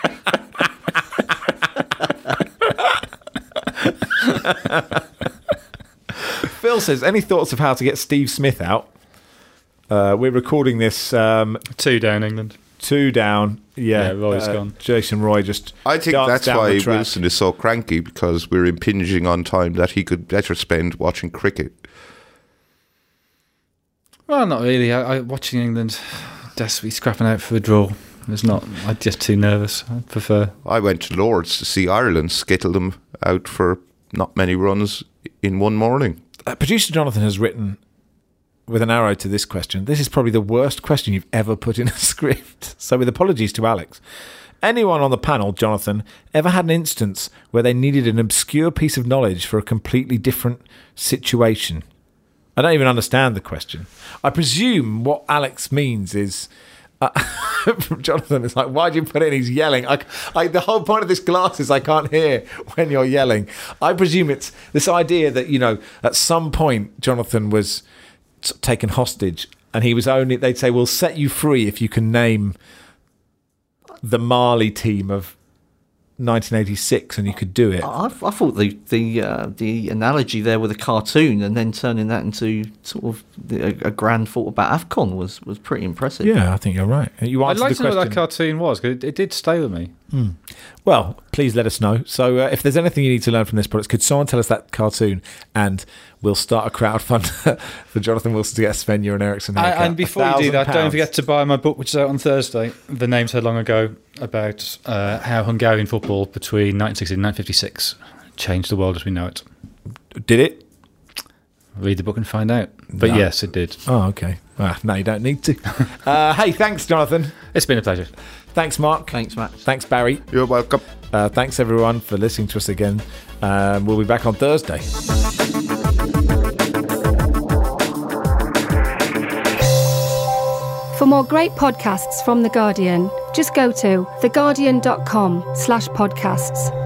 Phil says, any thoughts of how to get Steve Smith out? Uh, we're recording this um, Two down England. two down. Yeah, Yeah, Roy's uh, gone. Jason Roy just I think darts that's down why the track. Wilson is so cranky, because we're impinging on time that he could better spend watching cricket. Well, not really. I, I watching England desperately scrapping out for a draw. It's not. I'm just too nervous. I prefer. I went to Lords to see Ireland skittle them out for not many runs in one morning. Uh, Producer Jonathan has written with an arrow to this question. This is probably the worst question you've ever put in a script. So with apologies to Alex. Anyone on the panel, Jonathan, ever had an instance where they needed an obscure piece of knowledge for a completely different situation? I don't even understand the question. I presume what Alex means is... Uh, Jonathan is like, why'd you put it in? He's yelling. I, I, the whole point of this glass is I can't hear when you're yelling. I presume it's this idea that, you know, at some point Jonathan was t- taken hostage and he was only, they'd say, we'll set you free if you can name the Mali team of nineteen eighty-six, and you could do it. I, I thought the the uh, the analogy there with a cartoon and then turning that into sort of the, a, a grand thought about AFCON was, was pretty impressive. Yeah, I think you're right. You I'd answered like the to know question. what that cartoon was, because it, it did stay with me. Mm. Well, please let us know. So uh, if there's anything you need to learn from this product, could someone tell us that cartoon, and we'll start a crowdfund for Jonathan Wilson to get Sven Göran Eriksson. I, and before you do that, don't forget to buy my book, which is out on Thursday. The Name So Long Ago, about uh, how Hungarian football between nineteen sixty and nineteen fifty-six changed the world as we know it. Did it? Read the book and find out. But No. yes, it did. Oh, okay. Ah, no, you don't need to. uh, hey, thanks, Jonathan. It's been a pleasure. Thanks, Mark. Thanks, Matt. Thanks, Barry. You're welcome. Uh, thanks, everyone, for listening to us again. Um, we'll be back on Thursday. For more great podcasts from The Guardian, just go to theguardian.com slash podcasts.